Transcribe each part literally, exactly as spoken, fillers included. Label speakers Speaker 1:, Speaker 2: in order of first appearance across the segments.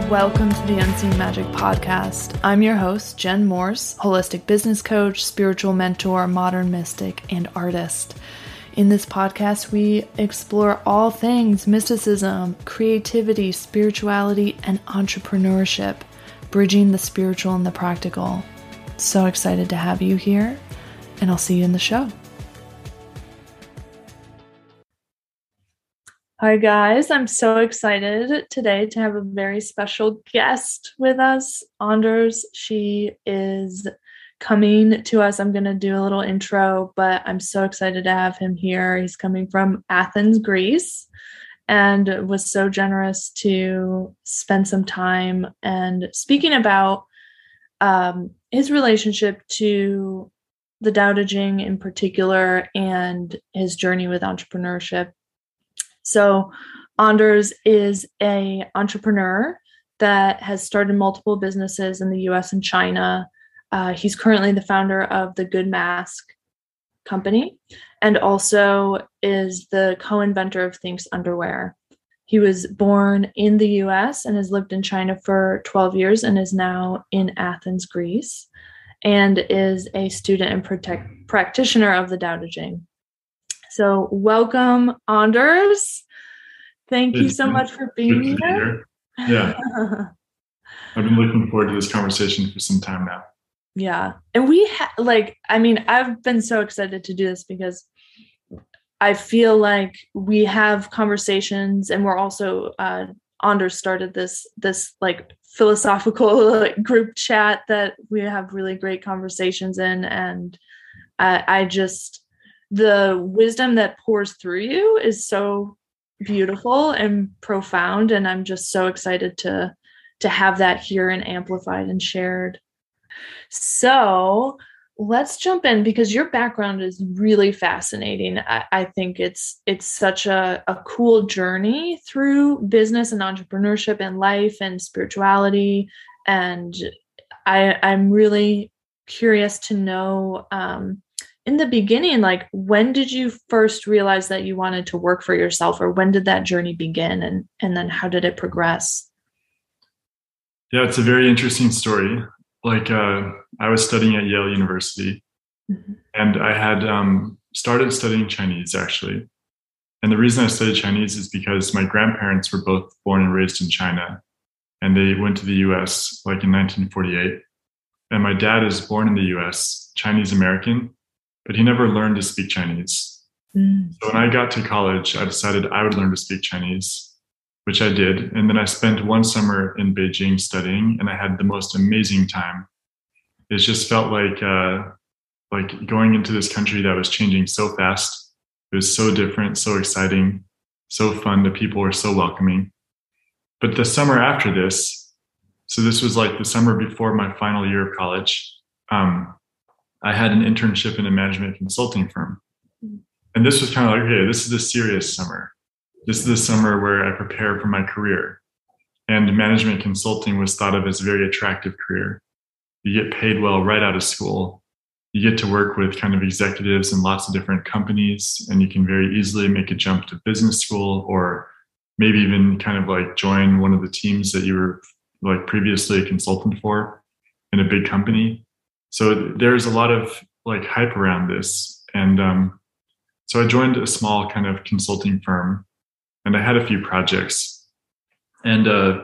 Speaker 1: Welcome to the Unseen Magic Podcast. I'm your host, Jen Morse, holistic business coach, spiritual mentor, modern mystic, and artist. In this podcast, we explore all things mysticism, creativity, spirituality, and entrepreneurship, bridging the spiritual and the practical. So excited to have you here, and I'll see you in the show. Hi guys, I'm so excited today to have a very special guest with us, Anders. She is coming to us. I'm going to do a little intro, but I'm so excited to have him here. He's coming from Athens, Greece, and was so generous to spend some time and speaking about um, his relationship to the Tao Te Ching in particular and his journey with entrepreneurship. So Anders is an entrepreneur that has started multiple businesses in the U S and China. Uh, he's currently the founder of the Good Mask company and also is the co-inventor of Thinx Underwear. He was born in the U S and has lived in China for twelve years and is now in Athens, Greece, and is a student and protect, practitioner of the Tao Te Ching. So welcome, Anders. Thank you so much for being here. here.
Speaker 2: Yeah. I've been looking forward to this conversation for some time now.
Speaker 1: Yeah. And we ha- like, I mean, I've been so excited to do this because I feel like we have conversations and we're also, uh, Anders started this, this like philosophical like, group chat that we have really great conversations in. And I, I just, the wisdom that pours through you is so beautiful and profound. And I'm just so excited to, to have that here and amplified and shared. So let's jump in because your background is really fascinating. I, I think it's, it's such a, a cool journey through business and entrepreneurship and life and spirituality. And I, I'm really curious to know, um, in the beginning, like when did you first realize that you wanted to work for yourself, or when did that journey begin, and and then how did it progress?
Speaker 2: Yeah, it's a very interesting story. Like uh, I was studying at Yale University, mm-hmm. and I had um, started studying Chinese actually. And the reason I studied Chinese is because my grandparents were both born and raised in China, and they went to the U S like in nineteen forty-eight. And my dad is born in the U S, Chinese American, but he never learned to speak Chinese. Mm. So when I got to college, I decided I would learn to speak Chinese, which I did. And then I spent one summer in Beijing studying, and I had the most amazing time. It just felt like uh, like going into this country that was changing so fast. It was so different, so exciting, so fun. The people were so welcoming. But the summer after this, so this was like the summer before my final year of college, um, I had an internship in a management consulting firm. And this was kind of like, okay, this is the serious summer. This is the summer where I prepare for my career. And management consulting was thought of as a very attractive career. You get paid well right out of school. You get to work with kind of executives in lots of different companies, and you can very easily make a jump to business school, or maybe even kind of like join one of the teams that you were like previously a consultant for in a big company. So there's a lot of like hype around this. And um, so I joined a small kind of consulting firm, and I had a few projects. And uh,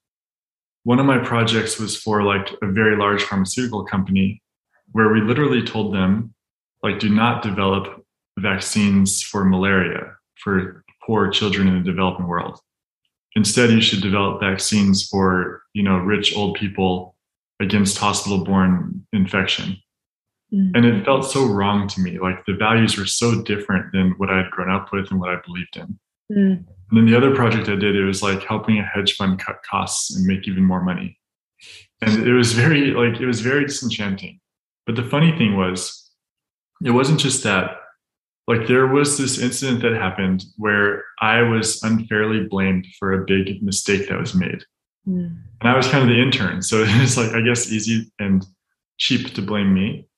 Speaker 2: one of my projects was for like a very large pharmaceutical company where we literally told them, like, do not develop vaccines for malaria for poor children in the developing world. Instead, you should develop vaccines for, you know, rich old people against hospital-borne infection. Mm-hmm. And it felt so wrong to me. Like the values were so different than what I had grown up with and what I believed in. Mm-hmm. And then the other project I did, it was like helping a hedge fund cut costs and make even more money. And it was very, like, it was very disenchanting. But the funny thing was, it wasn't just that. Like there was this incident that happened where I was unfairly blamed for a big mistake that was made. Mm. And I was kind of the intern. So it was like, I guess, easy and cheap to blame me.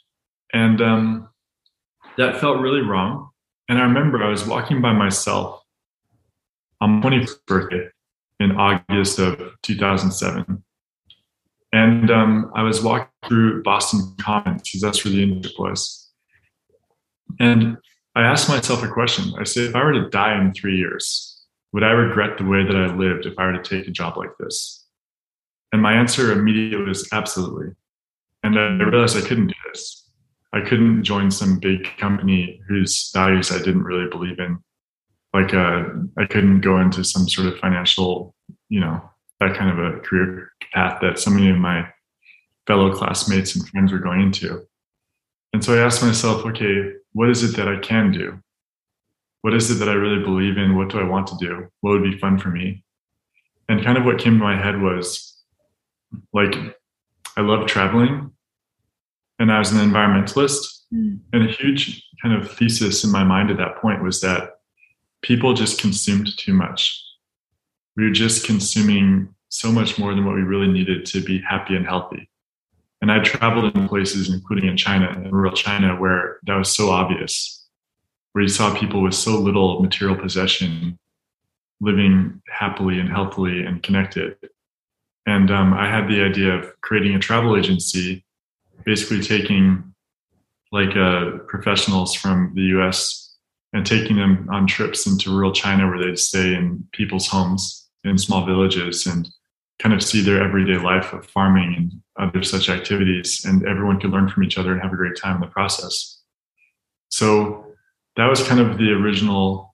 Speaker 2: And um, that felt really wrong. And I remember I was walking by myself on my twenty-first birthday, in August of two thousand seven. And um, I was walking through Boston Commons because that's where the internship was. And I asked myself a question. I said, if I were to die in three years, would I regret the way that I lived if I were to take a job like this? And my answer immediately was absolutely. And I realized I couldn't do this. I couldn't join some big company whose values I didn't really believe in. Like uh, I couldn't go into some sort of financial, you know, that kind of a career path that so many of my fellow classmates and friends were going into. And so I asked myself, okay, what is it that I can do? What is it that I really believe in? What do I want to do? What would be fun for me? And kind of what came to my head was, like, I love traveling, and I was an environmentalist. Mm. And a huge kind of thesis in my mind at that point was that people just consumed too much. We were just consuming so much more than what we really needed to be happy and healthy. And I traveled in places, including in China, in rural China, where that was so obvious, where you saw people with so little material possession living happily and healthily and connected. And um, I had the idea of creating a travel agency, basically taking like uh, professionals from the U S and taking them on trips into rural China where they'd stay in people's homes in small villages and kind of see their everyday life of farming and other such activities. And everyone could learn from each other and have a great time in the process. So that was kind of the original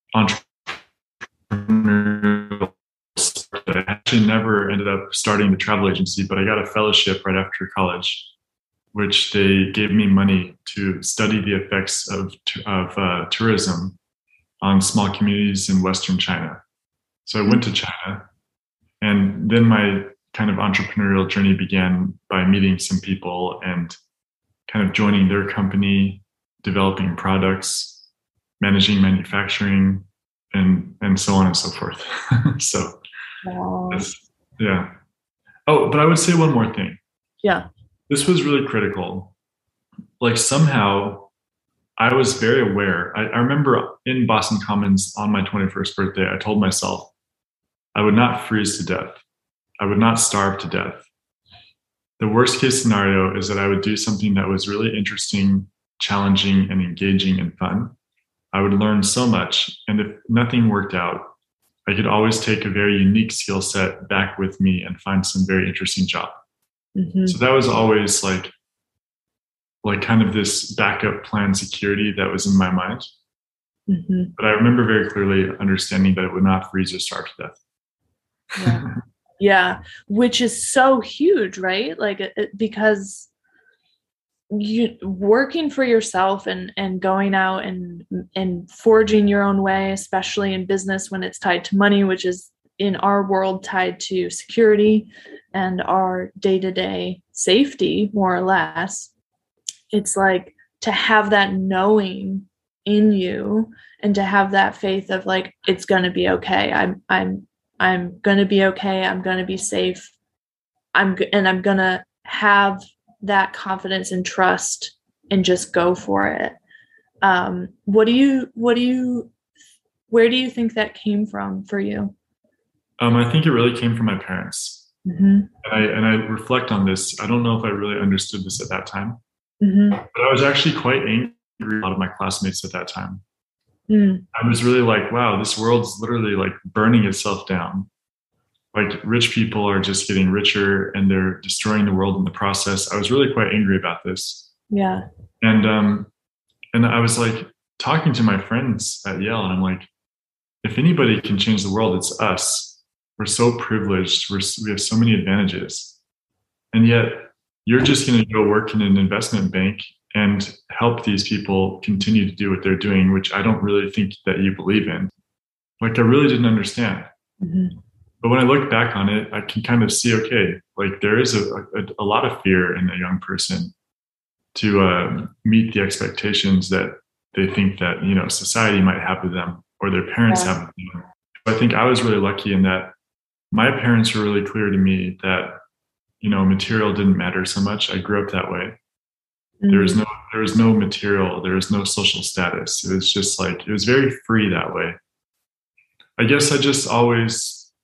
Speaker 2: entrepreneurial. I actually never ended up starting the travel agency, but I got a fellowship right after college, which they gave me money to study the effects of, of uh, tourism on small communities in Western China. So I went to China, and then my kind of entrepreneurial journey began by meeting some people and kind of joining their company, developing products, managing manufacturing, and and so on and so forth. So, wow. Yeah. Oh, but I would say one more thing.
Speaker 1: Yeah.
Speaker 2: This was really critical. Like somehow I was very aware. I, I remember in Boston Commons on my twenty-first birthday, I told myself I would not freeze to death. I would not starve to death. The worst case scenario is that I would do something that was really interesting, challenging, and engaging and fun. I would learn so much. And if nothing worked out, I could always take a very unique skill set back with me and find some very interesting job. Mm-hmm. So that was always like, like kind of this backup plan security that was in my mind. Mm-hmm. But I remember very clearly understanding that it would not freeze or starve to death.
Speaker 1: Yeah. Yeah. Which is so huge, right? Like it, it, because you working for yourself and, and going out and, and forging your own way, especially in business when it's tied to money, which is in our world tied to security and our day-to-day safety, more or less. It's like to have that knowing in you and to have that faith of like, it's going to be okay. I'm, I'm, I'm going to be okay. I'm going to be safe. I'm, and I'm going to have that confidence and trust and just go for it. Um, what do you, what do you, where do you think that came from for you?
Speaker 2: Um, I think it really came from my parents. Mm-hmm. And I, and I reflect on this. I don't know if I really understood this at that time, mm-hmm. but I was actually quite angry at a lot of my classmates at that time. Mm. I was really like, wow, this world's literally like burning itself down. Like rich people are just getting richer and they're destroying the world in the process. I was really quite angry about this.
Speaker 1: Yeah.
Speaker 2: And, um, and I was like talking to my friends at Yale and I'm like, if anybody can change the world, it's us. We're so privileged. We're, we have so many advantages. And yet you're just going to go work in an investment bank and help these people continue to do what they're doing, which I don't really think that you believe in. Like I really didn't understand. Mm-hmm. But when I look back on it, I can kind of see, okay, like there is a, a, a lot of fear in a young person to uh, meet the expectations that they think that, you know, society might have of them or their parents yeah. have of them. I think I was really lucky in that my parents were really clear to me that, you know, material didn't matter so much. I grew up that way. Mm-hmm. There was no, there was no material. There was no social status. It was just like, it was very free that way. I guess I just always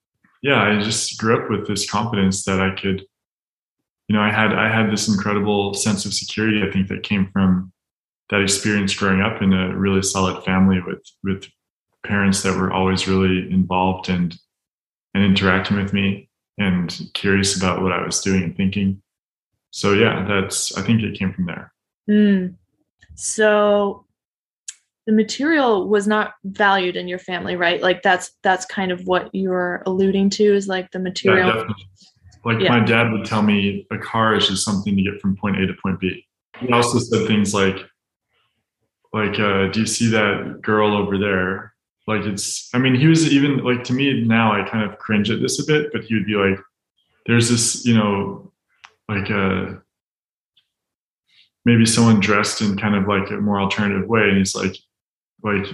Speaker 2: yeah, I just grew up with this confidence that I could, you know, I had I had this incredible sense of security, I think, that came from that experience growing up in a really solid family with with parents that were always really involved and and interacting with me and curious about what I was doing and thinking. So yeah, that's I think it came from there.
Speaker 1: Mm. So the material was not valued in your family, right? Like that's that's kind of what you're alluding to, is like the material.
Speaker 2: Yeah, definitely. Like
Speaker 1: Yeah.
Speaker 2: my dad would tell me a car is just something to get from point A to point B. He also said things like, like, uh, do you see that girl over there? Like it's, I mean, he was even like, to me now, I kind of cringe at this a bit, but he would be like, there's this, you know, like uh maybe someone dressed in kind of like a more alternative way. And he's like, like,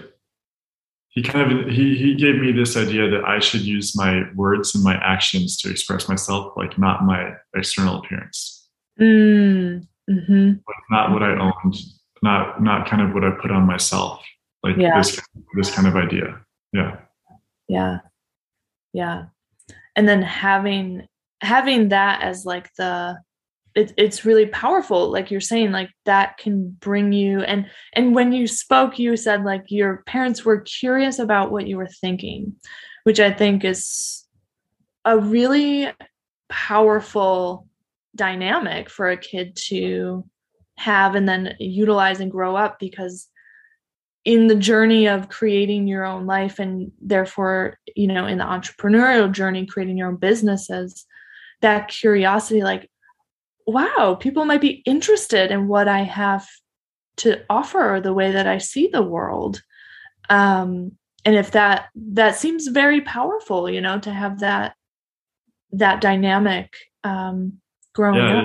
Speaker 2: he kind of, he, he gave me this idea that I should use my words and my actions to express myself, like not my external appearance.
Speaker 1: Mm. Mm-hmm.
Speaker 2: Like not what I owned, not, not kind of what I put on myself. Like
Speaker 1: Yeah.
Speaker 2: this, this kind of idea. Yeah.
Speaker 1: Yeah. Yeah. And then having, having that as like the, it, it's really powerful. Like you're saying, like that can bring you, and, and when you spoke, you said like your parents were curious about what you were thinking, which I think is a really powerful dynamic for a kid to have and then utilize and grow up, because in the journey of creating your own life, and therefore, you know, in the entrepreneurial journey, creating your own businesses, that curiosity, like, wow, people might be interested in what I have to offer or the way that I see the world. Um, and if that, that seems very powerful, you know, to have that, that dynamic um, growing
Speaker 2: Yeah.
Speaker 1: up.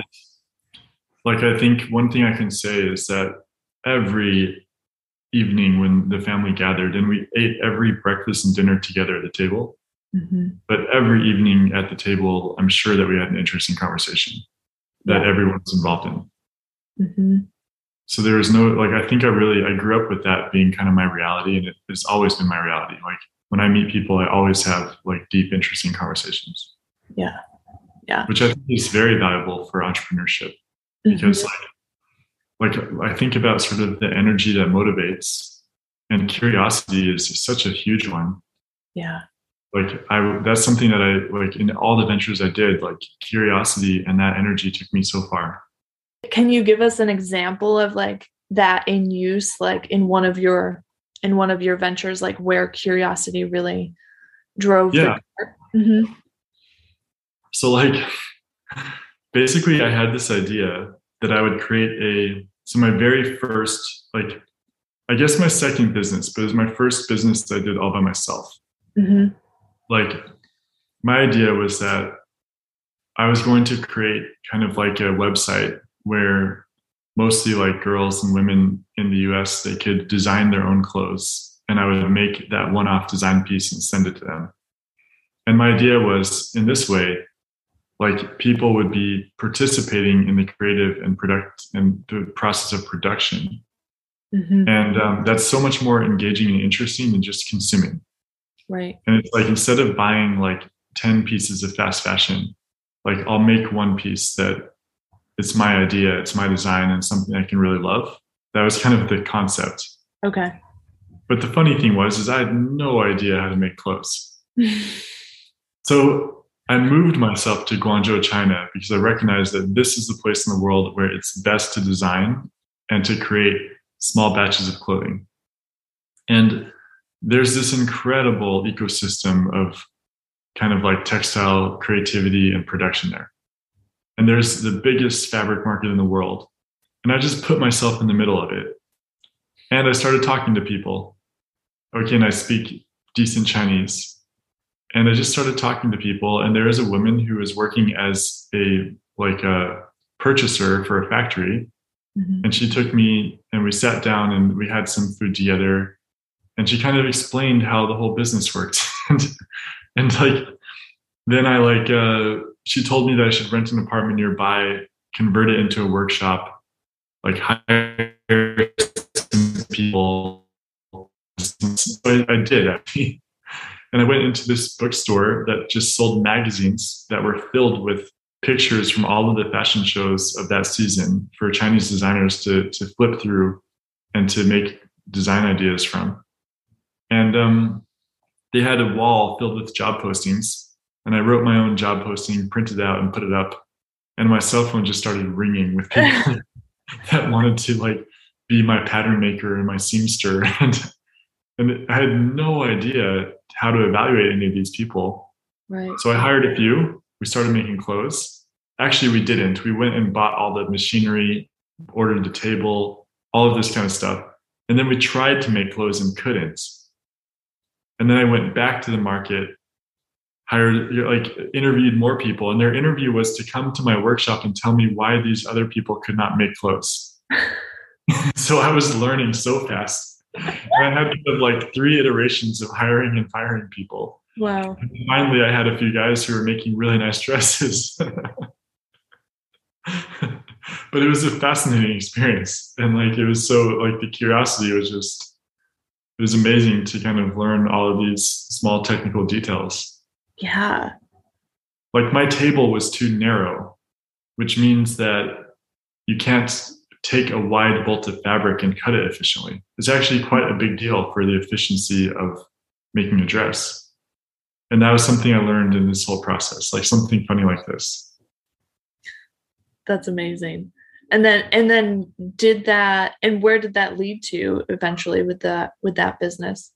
Speaker 2: Like, I think one thing I can say is that every evening when the family gathered, and we ate every breakfast and dinner together at the table, mm-hmm. but every evening at the table, I'm sure that we had an interesting conversation that yeah. everyone was involved in. Mm-hmm. So there was no, like, I think I really, I grew up with that being kind of my reality, and it, it's always been my reality. Like when I meet people, I always have like deep, interesting conversations.
Speaker 1: Yeah. Yeah.
Speaker 2: Which I think is very valuable for entrepreneurship, because mm-hmm. like, like I think about sort of the energy that motivates, and curiosity is such a huge one.
Speaker 1: Yeah.
Speaker 2: Like I, that's something that I, like in all the ventures I did, like curiosity and that energy took me so far.
Speaker 1: Can you give us an example of like that in use, like in one of your, in one of your ventures, like where curiosity really drove
Speaker 2: yeah.
Speaker 1: the car? Mm-hmm.
Speaker 2: So like, basically I had this idea that I would create a, so my very first, like, I guess my second business, but it was my first business that I did all by myself. Mm-hmm. Like my idea was that I was going to create kind of like a website where mostly like girls and women in the U S, they could design their own clothes, and I would make that one-off design piece and send it to them. And my idea was, in this way, like people would be participating in the creative and product and the process of production. Mm-hmm. And um, that's so much more engaging and interesting than just consuming.
Speaker 1: Right.
Speaker 2: And it's like, instead of buying like ten pieces of fast fashion, like I'll make one piece that it's my idea, it's my design, and something I can really love. That was kind of the concept.
Speaker 1: Okay.
Speaker 2: But the funny thing was, is I had no idea how to make clothes. So I moved myself to Guangzhou, China, because I recognized that this is the place in the world where it's best to design and to create small batches of clothing. And there's this incredible ecosystem of kind of like textile creativity and production there. And there's the biggest fabric market in the world. And I just put myself in the middle of it. And I started talking to people. Okay, and I speak decent Chinese. And I just started talking to people. And there is a woman who is working as a like a purchaser for a factory. Mm-hmm. And she took me and we sat down and we had some food together. And she kind of explained how the whole business worked. and, and like, then I like, uh, she told me that I should rent an apartment nearby, convert it into a workshop, like hire some people. So I, I did actually. And I went into this bookstore that just sold magazines that were filled with pictures from all of the fashion shows of that season for Chinese designers to, to flip through and to make design ideas from. And um, they had a wall filled with job postings. And I wrote my own job posting, printed it out, and put it up. And my cell phone just started ringing with people that wanted to like be my pattern maker and my seamster. And, and I had no idea how to evaluate any of these people.
Speaker 1: Right.
Speaker 2: So I hired a few. We started making clothes. Actually, we didn't. We went and bought all the machinery, ordered the table, all of this kind of stuff. And then we tried to make clothes and couldn't. And then I went back to the market, hired, like interviewed more people. And their interview was to come to my workshop and tell me why these other people could not make clothes. So I was learning so fast. And I had kind of like three iterations of hiring and firing people.
Speaker 1: Wow.
Speaker 2: And finally, I had a few guys who were making really nice dresses. But it was a fascinating experience. And like, it was so like the curiosity was just, it was amazing to kind of learn all of these small technical details.
Speaker 1: Yeah.
Speaker 2: Like my table was too narrow, which means that you can't take a wide bolt of fabric and cut it efficiently. It's actually quite a big deal for the efficiency of making a dress. And that was something I learned in this whole process, like something funny like this.
Speaker 1: That's amazing. And then, and then did that, and where did that lead to eventually with that, with that business?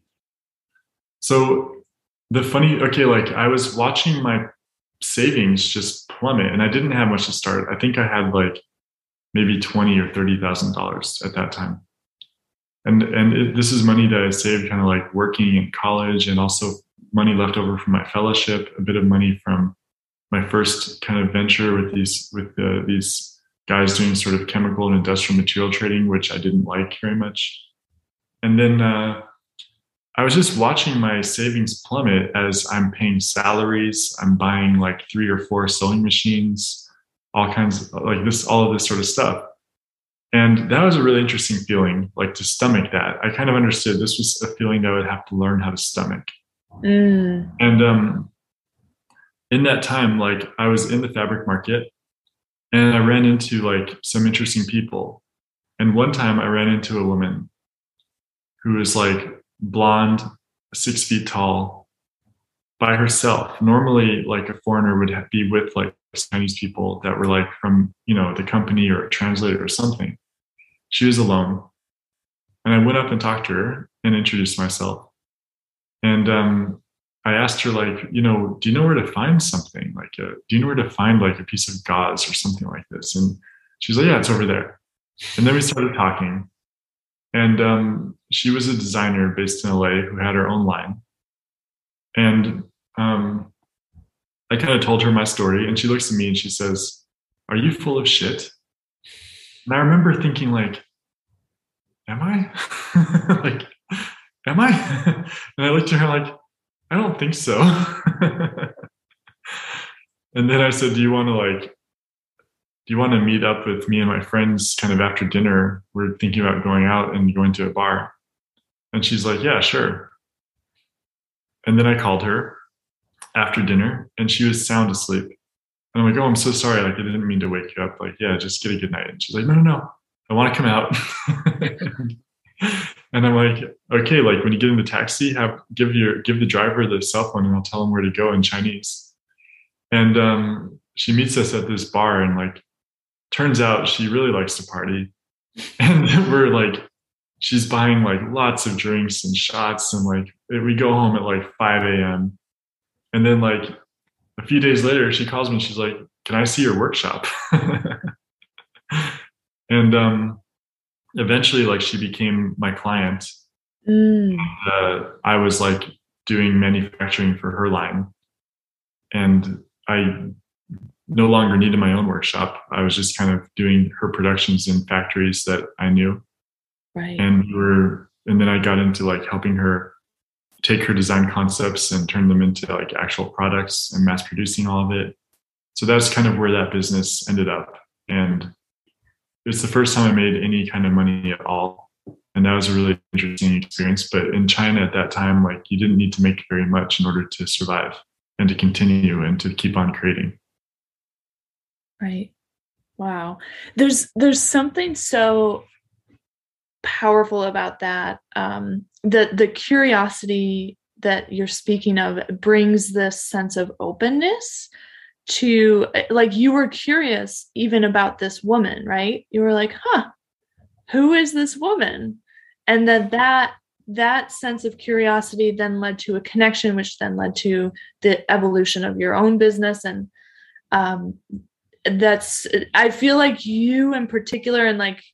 Speaker 2: So the funny, okay, like I was watching my savings just plummet and I didn't have much to start. I think I had like maybe twenty or thirty thousand dollars at that time. And, and it, this is money that I saved kind of like working in college, and also money left over from my fellowship, a bit of money from my first kind of venture with these, with uh, these guys doing sort of chemical and industrial material trading, which I didn't like very much. And then uh, I was just watching my savings plummet as I'm paying salaries. I'm buying like three or four sewing machines, all kinds of like this, all of this sort of stuff. And that was a really interesting feeling, like to stomach that. I kind of understood this was a feeling that I would have to learn how to stomach.
Speaker 1: Mm.
Speaker 2: And um, in that time, like I was in the fabric market and I ran into like some interesting people. And one time I ran into a woman who was like blonde, six feet tall, by herself. Normally, like a foreigner would have, be with like Chinese people that were like from, you know, the company or a translator or something. She was alone. And I went up and talked to her and introduced myself. And um, I asked her, like, you know, do you know where to find something? Like, a, do you know where to find like a piece of gauze or something like this? And she's like, yeah, it's over there. And then we started talking. And um, she was a designer based in L A who had her own line. And um, I kind of told her my story, and she looks at me and she says, "Are you full of shit?" And I remember thinking, like, am I? Like, am I? And I looked at her like, I don't think so. And then I said, do you want to like, do you want to meet up with me and my friends kind of after dinner? We're thinking about going out and going to a bar. And she's like, yeah, sure. And then I called her after dinner and she was sound asleep. And I'm like, oh, I'm so sorry. Like, I didn't mean to wake you up. Like, yeah, just get a good night. And she's like, no, no, no. I want to come out. And I'm like, okay, like when you get in the taxi, have give your give the driver the cell phone and I'll tell him where to go in Chinese. And um, she meets us at this bar, and like, turns out she really likes to party. And we're like, she's buying like lots of drinks and shots, and like we go home at like five a.m. And then like a few days later, she calls me and she's like, can I see your workshop? And um, eventually, like, she became my client.
Speaker 1: Mm.
Speaker 2: Uh, I was like doing manufacturing for her line, and I no longer needed my own workshop. I was just kind of doing her productions in factories that I knew.
Speaker 1: Right.
Speaker 2: And we were, and then I got into like helping her take her design concepts and turn them into like actual products and mass producing all of it. So that's kind of where that business ended up. And it's the first time I made any kind of money at all. And that was a really interesting experience. But in China at that time, like you didn't need to make very much in order to survive and to continue and to keep on creating.
Speaker 1: Right. Wow. There's there's something so powerful about that. Um, the the curiosity that you're speaking of brings this sense of openness to, like, you were curious even about this woman, right? You were like, huh, who is this woman? And then that that sense of curiosity then led to a connection, which then led to the evolution of your own business. And um, that's, I feel like you in particular, and like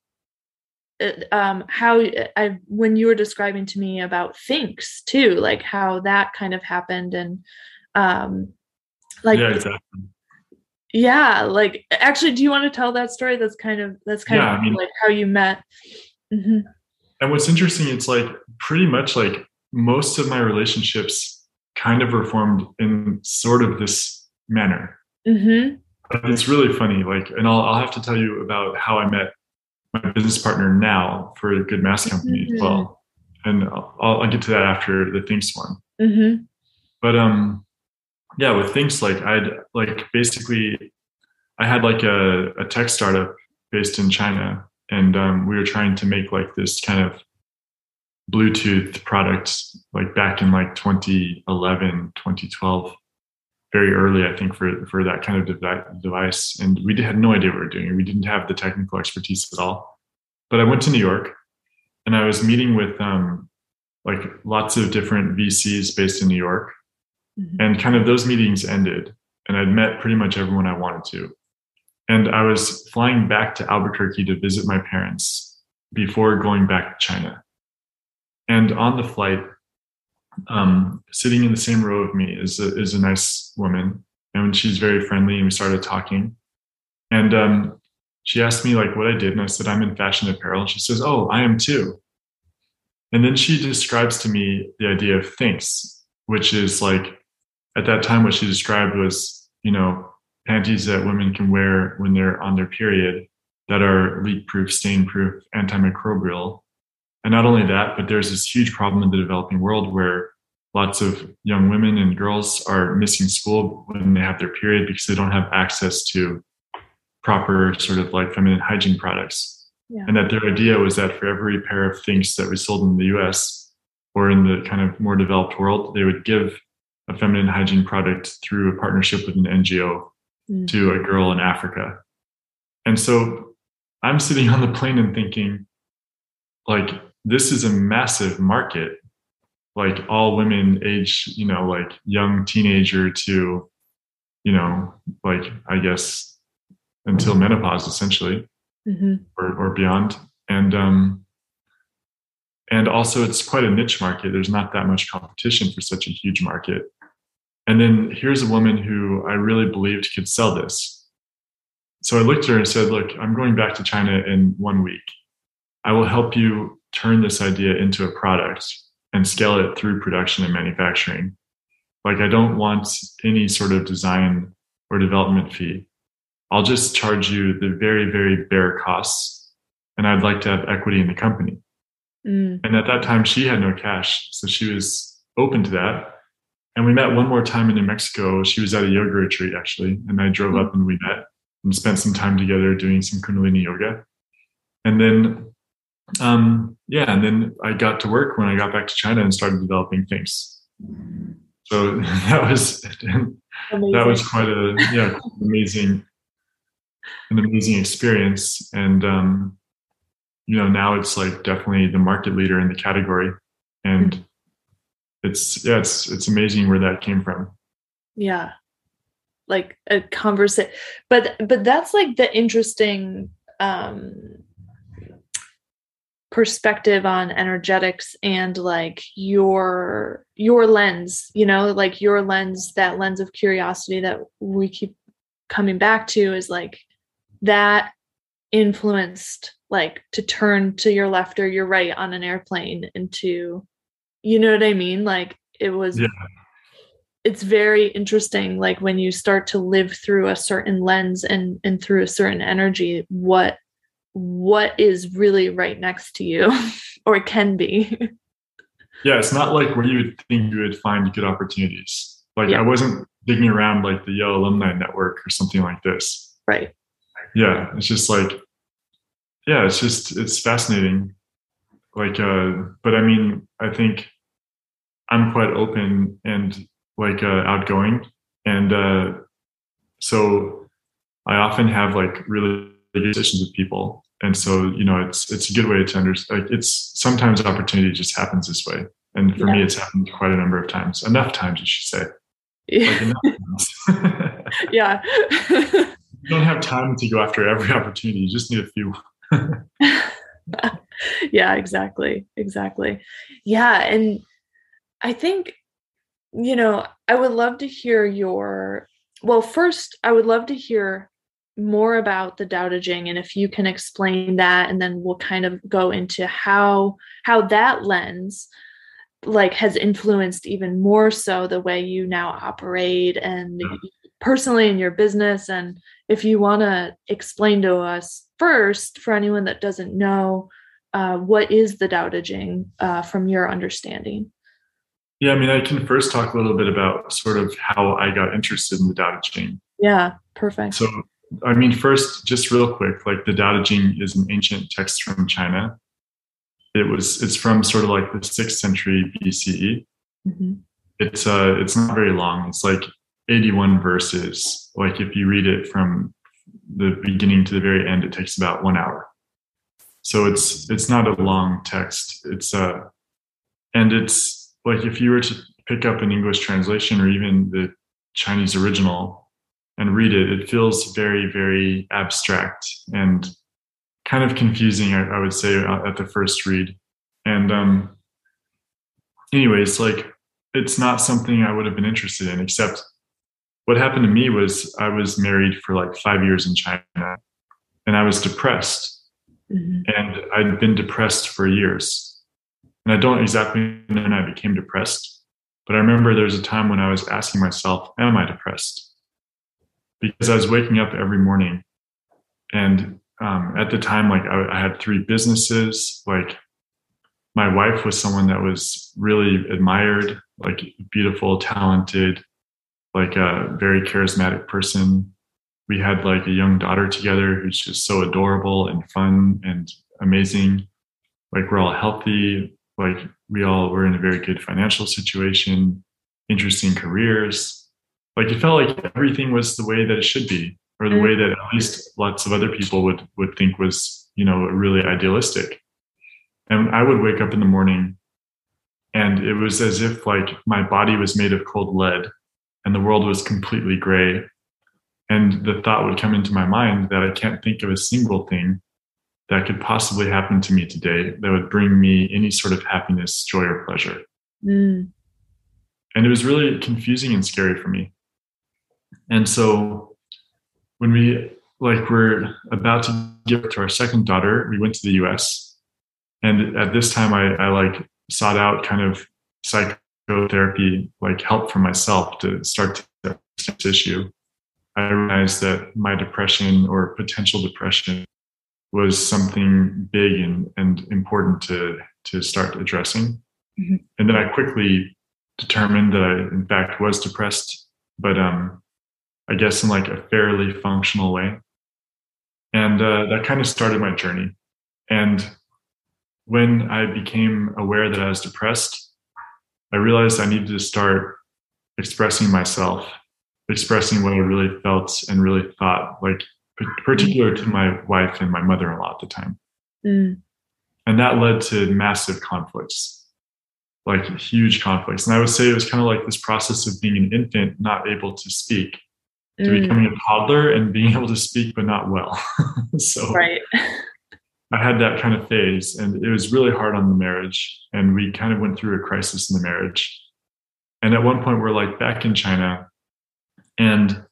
Speaker 1: um, how I, when you were describing to me about Thinx too, like how that kind of happened. And um, like,
Speaker 2: yeah, exactly.
Speaker 1: Yeah, like actually, do you want to tell that story? That's kind of that's kind
Speaker 2: yeah,
Speaker 1: of
Speaker 2: I mean,
Speaker 1: like how you met. Mm-hmm.
Speaker 2: And what's interesting, it's like pretty much like most of my relationships kind of were formed in sort of this manner.
Speaker 1: Mm-hmm.
Speaker 2: It's really funny. Like, and I'll I'll have to tell you about how I met my business partner now for a good mass company mm-hmm. as well, and I'll, I'll get to that after the Thinx one.
Speaker 1: Mm-hmm.
Speaker 2: But um, yeah, with Thinx, like I'd like basically, I had like a, a tech startup based in China. And um, we were trying to make like this kind of Bluetooth product, like back in like twenty eleven, twenty twelve, very early, I think, for, for that kind of devi- device. And we had no idea what we were doing. We didn't have the technical expertise at all. But I went to New York and I was meeting with um, like lots of different V Cs based in New York. Mm-hmm. And kind of those meetings ended. And I'd met pretty much everyone I wanted to. And I was flying back to Albuquerque to visit my parents before going back to China. And on the flight, um, sitting in the same row of me is a, is a nice woman. And she's very friendly, and we started talking. And um, she asked me like what I did. And I said, I'm in fashion apparel. And she says, oh, I am too. And then she describes to me the idea of Thinx, which is like, at that time, what she described was, you know, panties that women can wear when they're on their period that are leak-proof, stain-proof, antimicrobial. And not only that, but there's this huge problem in the developing world where lots of young women and girls are missing school when they have their period because they don't have access to proper sort of like feminine hygiene products. Yeah. And that their idea was that for every pair of Thinx that was sold in the U S or in the kind of more developed world, they would give a feminine hygiene product through a partnership with an N G O to a girl in Africa. And so I'm sitting on the plane and thinking, like, this is a massive market, like all women age, you know, like young teenager to, you know, like, I guess until menopause essentially, mm-hmm. or, or beyond. And, um, and also it's quite a niche market. There's not that much competition for such a huge market. And then here's a woman who I really believed could sell this. So I looked at her and said, look, I'm going back to China in one week. I will help you turn this idea into a product and scale it through production and manufacturing. Like, I don't want any sort of design or development fee. I'll just charge you the very, very bare costs. And I'd like to have equity in the company. Mm. And at that time, she had no cash. So she was open to that. And we met one more time in New Mexico. She was at a yoga retreat, actually. And I drove up and we met and spent some time together doing some Kundalini yoga. And then, um, yeah, and then I got to work when I got back to China and started developing Thinx. So that was, amazing. that was quite a, yeah, amazing, an amazing experience. And, um, you know, now it's like definitely the market leader in the category. And mm-hmm. It's yeah, it's it's amazing where that came from.
Speaker 1: Yeah, like a conversation, but but that's like the interesting um, perspective on energetics and like your your lens. You know, like your lens, that lens of curiosity that we keep coming back to is like that influenced, like to turn to your left or your right on an airplane into. You know what I mean? Like it was, yeah. It's very interesting. Like when you start to live through a certain lens and, and through a certain energy, what, what is really right next to you or can be.
Speaker 2: Yeah, it's not like where you would think you would find good opportunities. Like
Speaker 1: Yeah.
Speaker 2: I wasn't digging around like the Yale Alumni Network or something like this.
Speaker 1: Right.
Speaker 2: Yeah, it's just like, yeah, it's just, it's fascinating. Like, uh, but I mean, I think I'm quite open and like uh, outgoing. And uh, so I often have like really good discussions with people. And so, you know, it's it's a good way to understand. Like, it's sometimes opportunity just happens this way, and for
Speaker 1: Yeah.
Speaker 2: me, it's happened quite a number of times. Enough times, you should say. Like enough times.
Speaker 1: Yeah.
Speaker 2: You don't have time to go after every opportunity. You just need a few.
Speaker 1: Yeah, exactly. Exactly. Yeah, and I think, you know, I would love to hear your. Well, first, I would love to hear more about the Tao Te Ching, and if you can explain that, and then we'll kind of go into how how that lens like has influenced even more so the way you now operate and personally in your business. And if you want to explain to us first, for anyone that doesn't know, uh, what is the Tao Te Ching uh, from your understanding?
Speaker 2: Yeah, I mean, I can first talk a little bit about sort of how I got interested in the Tao Te Ching.
Speaker 1: Yeah, perfect.
Speaker 2: So, I mean, first, just real quick, like the Tao Te Ching is an ancient text from China. It was, it's from sort of like the sixth century B C E.
Speaker 1: Mm-hmm.
Speaker 2: It's uh, it's not very long. It's like eighty-one verses. Like if you read it from the beginning to the very end, it takes about one hour. So it's it's not a long text. It's uh, and it's like if you were to pick up an English translation or even the Chinese original and read it, it feels very, very abstract and kind of confusing, I, I would say, at the first read. And um, anyways, like it's not something I would have been interested in, except what happened to me was I was married for like five years in China and I was depressed. Mm-hmm. And I'd been depressed for years. And I don't exactly know when I became depressed, but I remember there was a time when I was asking myself, am I depressed? Because I was waking up every morning. And um, at the time, like I, I had three businesses. Like my wife was someone that was really admired, like beautiful, talented, like a very charismatic person. We had like a young daughter together who's just so adorable and fun and amazing. Like we're all healthy. Like we all were in a very good financial situation, interesting careers. Like it felt like everything was the way that it should be, or the way that at least lots of other people would, would think was, you know, really idealistic. And I would wake up in the morning and it was as if like my body was made of cold lead and the world was completely gray. And the thought would come into my mind that I can't think of a single thing that could possibly happen to me today that would bring me any sort of happiness, joy, or pleasure. Mm. And it was really confusing and scary for me. And so when we like were about to give birth to our second daughter, we went to the U S. And at this time I, I like sought out kind of psychotherapy, like help for myself to start to this issue. I realized that my depression or potential depression was something big and, and important to, to start addressing. Mm-hmm. And then I quickly determined that I, in fact, was depressed, but um, I guess in like a fairly functional way. And uh, that kind of started my journey. And when I became aware that I was depressed, I realized I needed to start expressing myself, expressing what I really felt and really thought, like particular to my wife and my mother-in-law at the time. Mm. And that led to massive conflicts, like huge conflicts. And I would say it was kind of like this process of being an infant, not able to speak, to mm. becoming a toddler and being able to speak, but not well. So right. I had that kind of phase and it was really hard on the marriage. And we kind of went through a crisis in the marriage. And at one point we're like back in China and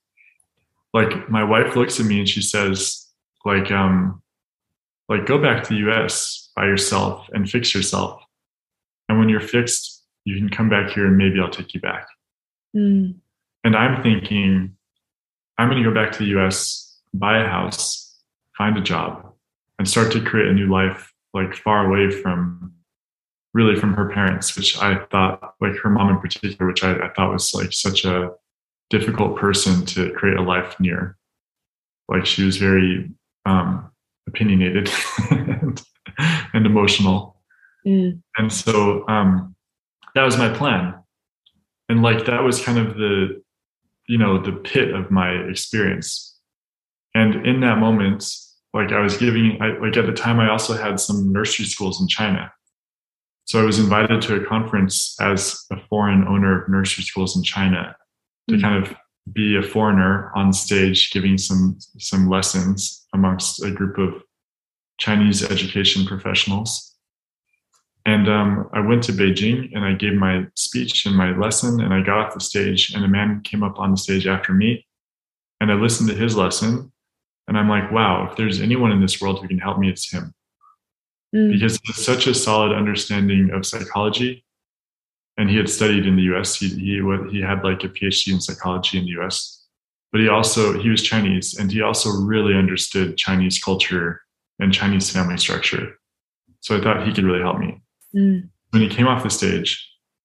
Speaker 2: like my wife looks at me and she says, like, um, like go back to the U S by yourself and fix yourself. And when you're fixed, you can come back here and maybe I'll take you back. Mm. And I'm thinking, I'm going to go back to the U S, buy a house, find a job, and start to create a new life, like far away from really from her parents, which I thought, like her mom in particular, which I, I thought was like such a difficult person to create a life near. Like she was very um, opinionated and, and emotional. Mm. And so um, that was my plan. And like, that was kind of the, you know, the pit of my experience. And in that moment, like I was giving, I, like at the time, I also had some nursery schools in China. So I was invited to a conference as a foreign owner of nursery schools in China to mm-hmm. kind of be a foreigner on stage, giving some, some lessons amongst a group of Chinese education professionals. And um, I went to Beijing and I gave my speech and my lesson, and I got off the stage, and a man came up on the stage after me, and I listened to his lesson, and I'm like, wow, if there's anyone in this world who can help me, it's him. Mm. Because he has such a solid understanding of psychology, and he had studied in the U S. He, he, he had like a PhD in psychology in the U S, but he also, he was Chinese, and he also really understood Chinese culture and Chinese family structure. So I thought he could really help me. Mm. When he came off the stage,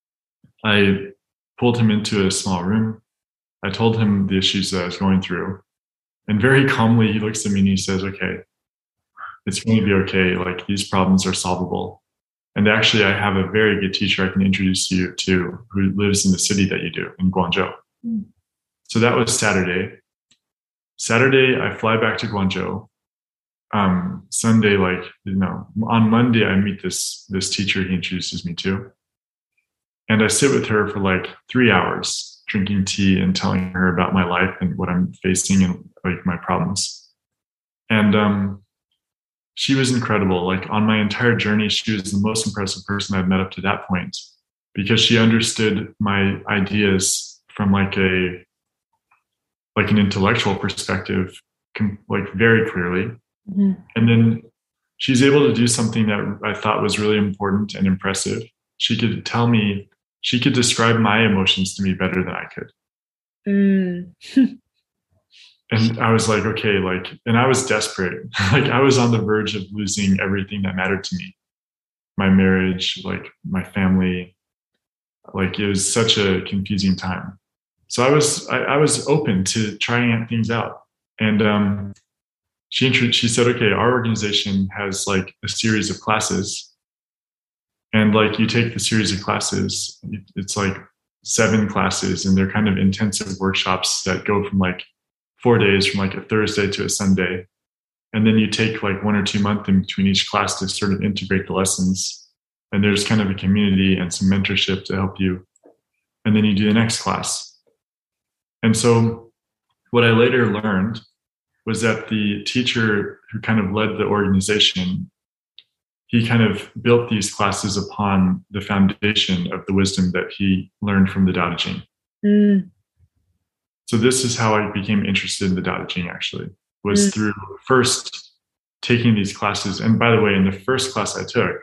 Speaker 2: I pulled him into a small room. I told him the issues that I was going through, and very calmly he looks at me and he says, okay, it's going to be okay. Like, these problems are solvable. And actually, I have a very good teacher I can introduce you to who lives in the city that you do, in Guangzhou. Mm. So that was Saturday. Saturday, I fly back to Guangzhou. Um, Sunday, like, you know, on Monday, I meet this, this teacher he introduces me to. And I sit with her for like three hours, drinking tea and telling her about my life and what I'm facing and like my problems. And um, she was incredible. Like, on my entire journey, she was the most impressive person I've met up to that point, because she understood my ideas from like a, like an intellectual perspective, com- like very clearly. Mm-hmm. And then she's able to do something that I thought was really important and impressive. She could tell me, she could describe my emotions to me better than I could. Mm. And I was like, okay, like, and I was desperate. Like, I was on the verge of losing everything that mattered to me. My marriage, like my family, like it was such a confusing time. So I was, I, I was open to trying things out. And um, she, she said, okay, our organization has like a series of classes. And like, you take the series of classes, it's like seven classes, and they're kind of intensive workshops that go from like four days, from like a Thursday to a Sunday. And then you take like one or two months in between each class to sort of integrate the lessons. And there's kind of a community and some mentorship to help you. And then you do the next class. And so what I later learned was that the teacher who kind of led the organization, he kind of built these classes upon the foundation of the wisdom that he learned from the Tao Te Ching. Mm. So this is how I became interested in the Tao Te Ching, actually, was mm. through first taking these classes. And by the way, in the first class I took,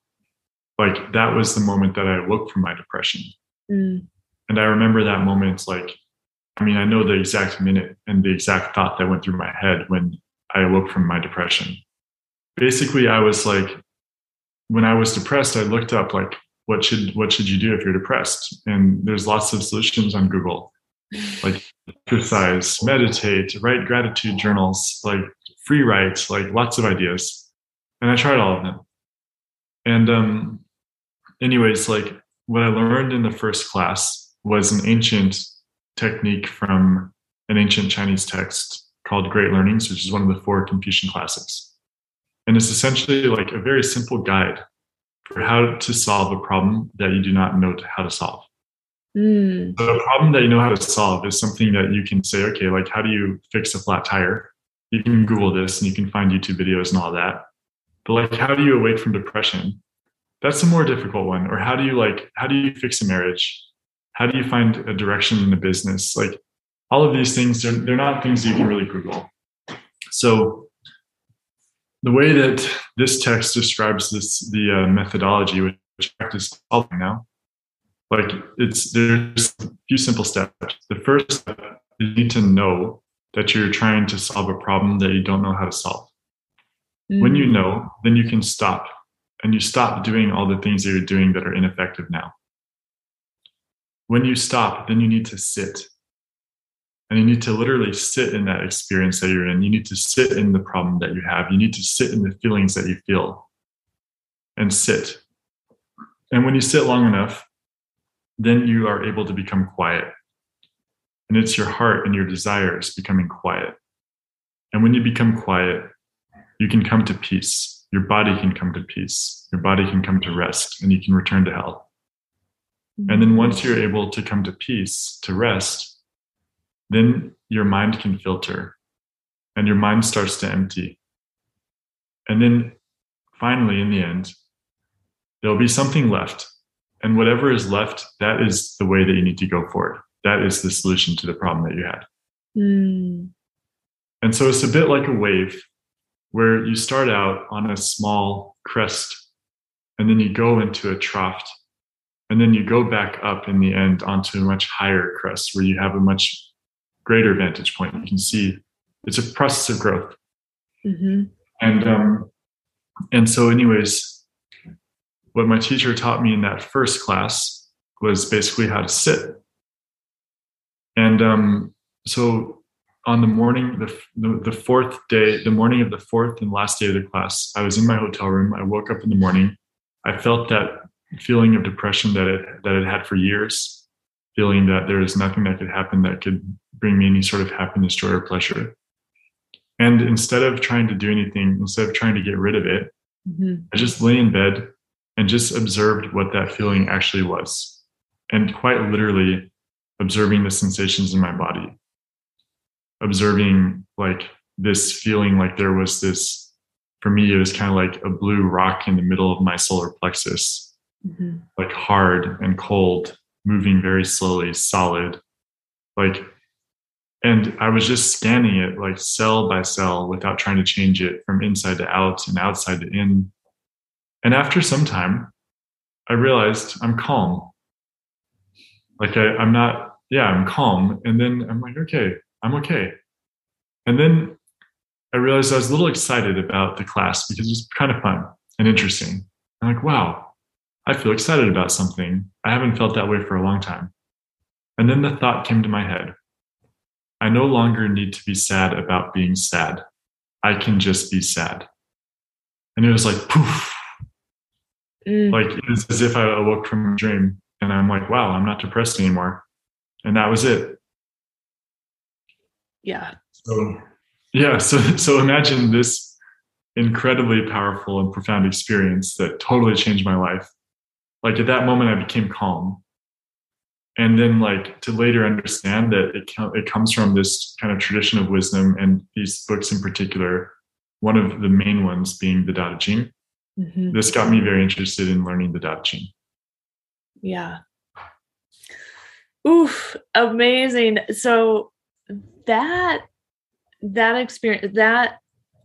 Speaker 2: like, that was the moment that I awoke from my depression. Mm. And I remember that moment, like, I mean, I know the exact minute and the exact thought that went through my head when I awoke from my depression. Basically, I was like, when I was depressed, I looked up like, what should what should you do if you're depressed? And there's lots of solutions on Google, like exercise, meditate, write gratitude journals, like free write, like lots of ideas. And I tried all of them. And um, anyways, like, what I learned in the first class was an ancient technique from an ancient Chinese text called Great Learnings, which is one of the four Confucian classics. And it's essentially like a very simple guide for how to solve a problem that you do not know how to solve. Mm. So a problem that you know how to solve is something that you can say, okay, like, how do you fix a flat tire? You can Google this and you can find YouTube videos and all that. But like, how do you awake from depression? That's a more difficult one. Or how do you like, how do you fix a marriage? How do you find a direction in a business? Like, all of these things, they're, they're not things you can really Google. So the way that this text describes this, the uh, methodology, which I practice solving now, like, it's, there's a few simple steps. The first step is you need to know that you're trying to solve a problem that you don't know how to solve. When you know, then you can stop, and you stop doing all the things that you're doing that are ineffective now. When you stop, then you need to sit. And you need to literally sit in that experience that you're in. You need to sit in the problem that you have. You need to sit in the feelings that you feel and sit. And when you sit long enough, then you are able to become quiet. And it's your heart and your desires becoming quiet. And when you become quiet, you can come to peace. Your body can come to peace. Your body can come to rest, and you can return to health. And then once you're able to come to peace, to rest, then your mind can filter, and your mind starts to empty. And then finally, in the end, there'll be something left. And whatever is left, that is the way that you need to go forward. That is the solution to the problem that you had.
Speaker 1: Mm.
Speaker 2: And so it's a bit like a wave where you start out on a small crest, and then you go into a trough, and then you go back up in the end onto a much higher crest where you have a much greater vantage point. You can see it's a process of growth.
Speaker 1: Mm-hmm.
Speaker 2: And um, and so anyways, what my teacher taught me in that first class was basically how to sit. And um, so on the morning, the, the the fourth day, the morning of the fourth and last day of the class, I was in my hotel room. I woke up in the morning. I felt that feeling of depression that it that it had for years, feeling that there is nothing that could happen that could bring me any sort of happiness, joy, or pleasure. And instead of trying to do anything, instead of trying to get rid of it, mm-hmm. I just lay in bed and just observed what that feeling actually was, and quite literally observing the sensations in my body. Observing like this feeling like there was this, for me, it was kind of like a blue rock in the middle of my solar plexus, mm-hmm. like hard and cold, moving very slowly, solid. Like, and I was just scanning it like cell by cell without trying to change it from inside to out and outside to in. And after some time, I realized I'm calm. Like I, I'm not, yeah, I'm calm. And then I'm like, okay, I'm okay. And then I realized I was a little excited about the class because it was kind of fun and interesting. I'm like, wow, I feel excited about something. I haven't felt that way for a long time. And then the thought came to my head. I no longer need to be sad about being sad. I can just be sad. And it was like, poof. Mm. Like it was as if I awoke from a dream. And I'm like, wow, I'm not depressed anymore. And that was it.
Speaker 1: Yeah.
Speaker 2: So, yeah. So, so imagine this incredibly powerful and profound experience that totally changed my life. Like at that moment, I became calm. And then like to later understand that it, it comes from this kind of tradition of wisdom, and these books in particular, one of the main ones being the Tao Te Ching. Mm-hmm. This got me very interested in learning the Tao Te Ching.
Speaker 1: Yeah. Oof, amazing. So that that experience that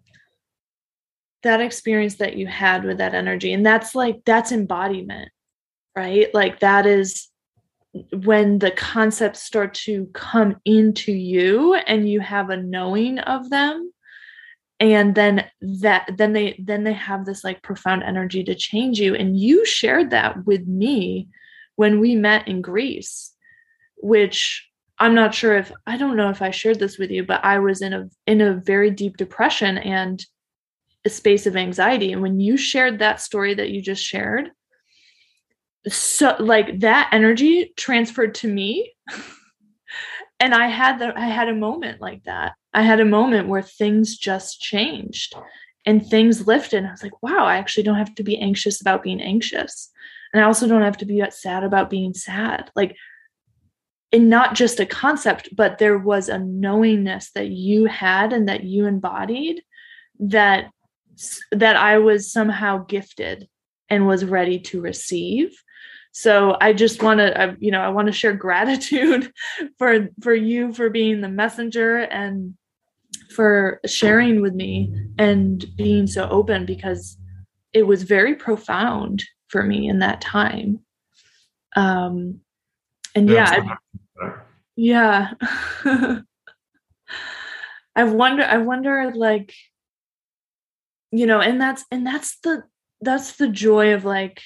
Speaker 1: that experience that you had with that energy, and that's like that's embodiment, right? Like that is when the concepts start to come into you and you have a knowing of them, and then that then they then they have this like profound energy to change you. And you shared that with me when we met in Greece, which I'm not sure if I don't know if I shared this with you, but I was in a in a very deep depression and a space of anxiety. And when you shared that story that you just shared, so like that energy transferred to me. And I had the I had a moment like that. I had a moment where things just changed and things lifted. And I was like, wow, I actually don't have to be anxious about being anxious. And I also don't have to be sad about being sad. Like, and not just a concept, but there was a knowingness that you had and that you embodied that that I was somehow gifted and was ready to receive. So I just want to, you know, I want to share gratitude for, for you, for being the messenger and for sharing with me and being so open, because it was very profound for me in that time. Um, and yeah, I, yeah, I wonder, I wonder like, you know, and that's and that's the that's the joy of like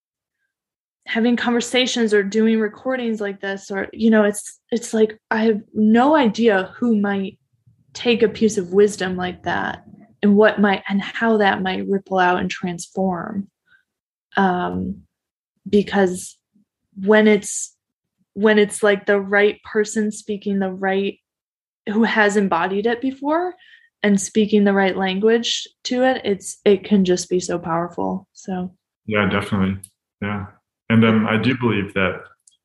Speaker 1: having conversations or doing recordings like this, or, you know, it's it's like I have no idea who might take a piece of wisdom like that and what might and how that might ripple out and transform. Um, because when it's when it's like the right person speaking the right, who has embodied it before and speaking the right language to it, it's it can just be so powerful. So
Speaker 2: yeah, definitely. Yeah. And um, I do believe that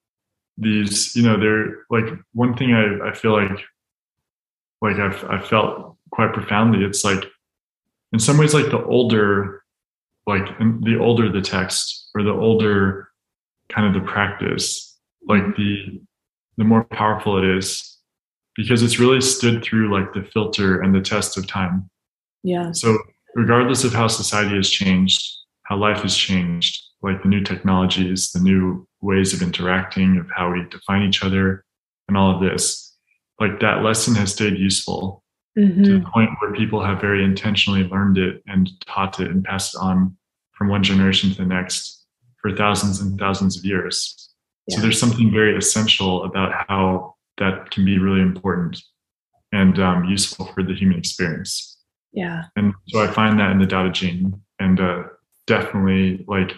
Speaker 2: these, you know, they're like one thing I, I feel like, like I've, I felt quite profoundly. It's like, in some ways, like the older, like the older the text or the older kind of the practice, like the, the more powerful it is, because it's really stood through like the filter and the test of time.
Speaker 1: yeah.
Speaker 2: So regardless of how society has changed, how life has changed, like the new technologies, the new ways of interacting, of how we define each other and all of this, like that lesson has stayed useful mm-hmm. to the point where people have very intentionally learned it and taught it and passed it on from one generation to the next for thousands and thousands of years. Yeah. So there's something very essential about how that can be really important and um, useful for the human experience.
Speaker 1: Yeah.
Speaker 2: And so I find that in the Tao Te Ching, and uh, definitely like,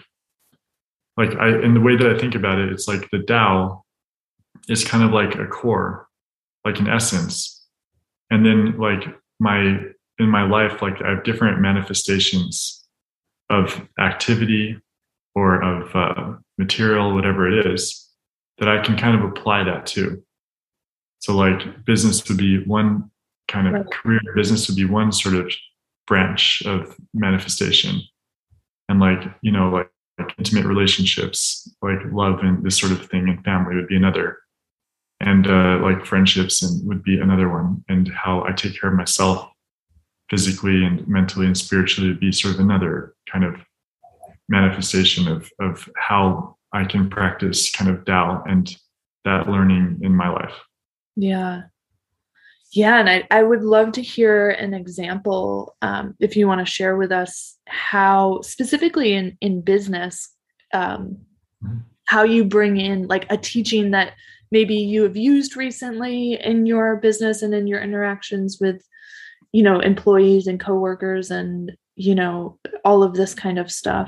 Speaker 2: like I, in the way that I think about it, it's like the Tao is kind of like a core, like an essence. And then like my, in my life, like I have different manifestations of activity or of uh, material, whatever it is, that I can kind of apply that to. So like business would be one kind of right. career, business would be one sort of branch of manifestation. And like, you know, like, like intimate relationships, like love and this sort of thing, and family would be another. And uh, like friendships and would be another one. And how I take care of myself physically and mentally and spiritually would be sort of another kind of manifestation of, of how I can practice kind of Tao and that learning in my life.
Speaker 1: Yeah. Yeah. And I, I would love to hear an example, um, if you want to share with us how specifically in, in business, um, mm-hmm. how you bring in like a teaching that maybe you have used recently in your business and in your interactions with, you know, employees and coworkers and, you know, all of this kind of stuff.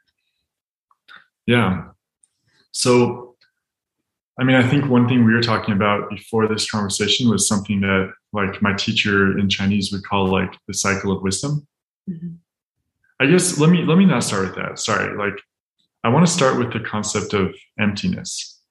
Speaker 2: Yeah. So, I mean, I think one thing we were talking about before this conversation was something that like my teacher in Chinese would call like the cycle of wisdom. Mm-hmm. I guess let me let me not start with that. Sorry. Like I want to start with the concept of emptiness.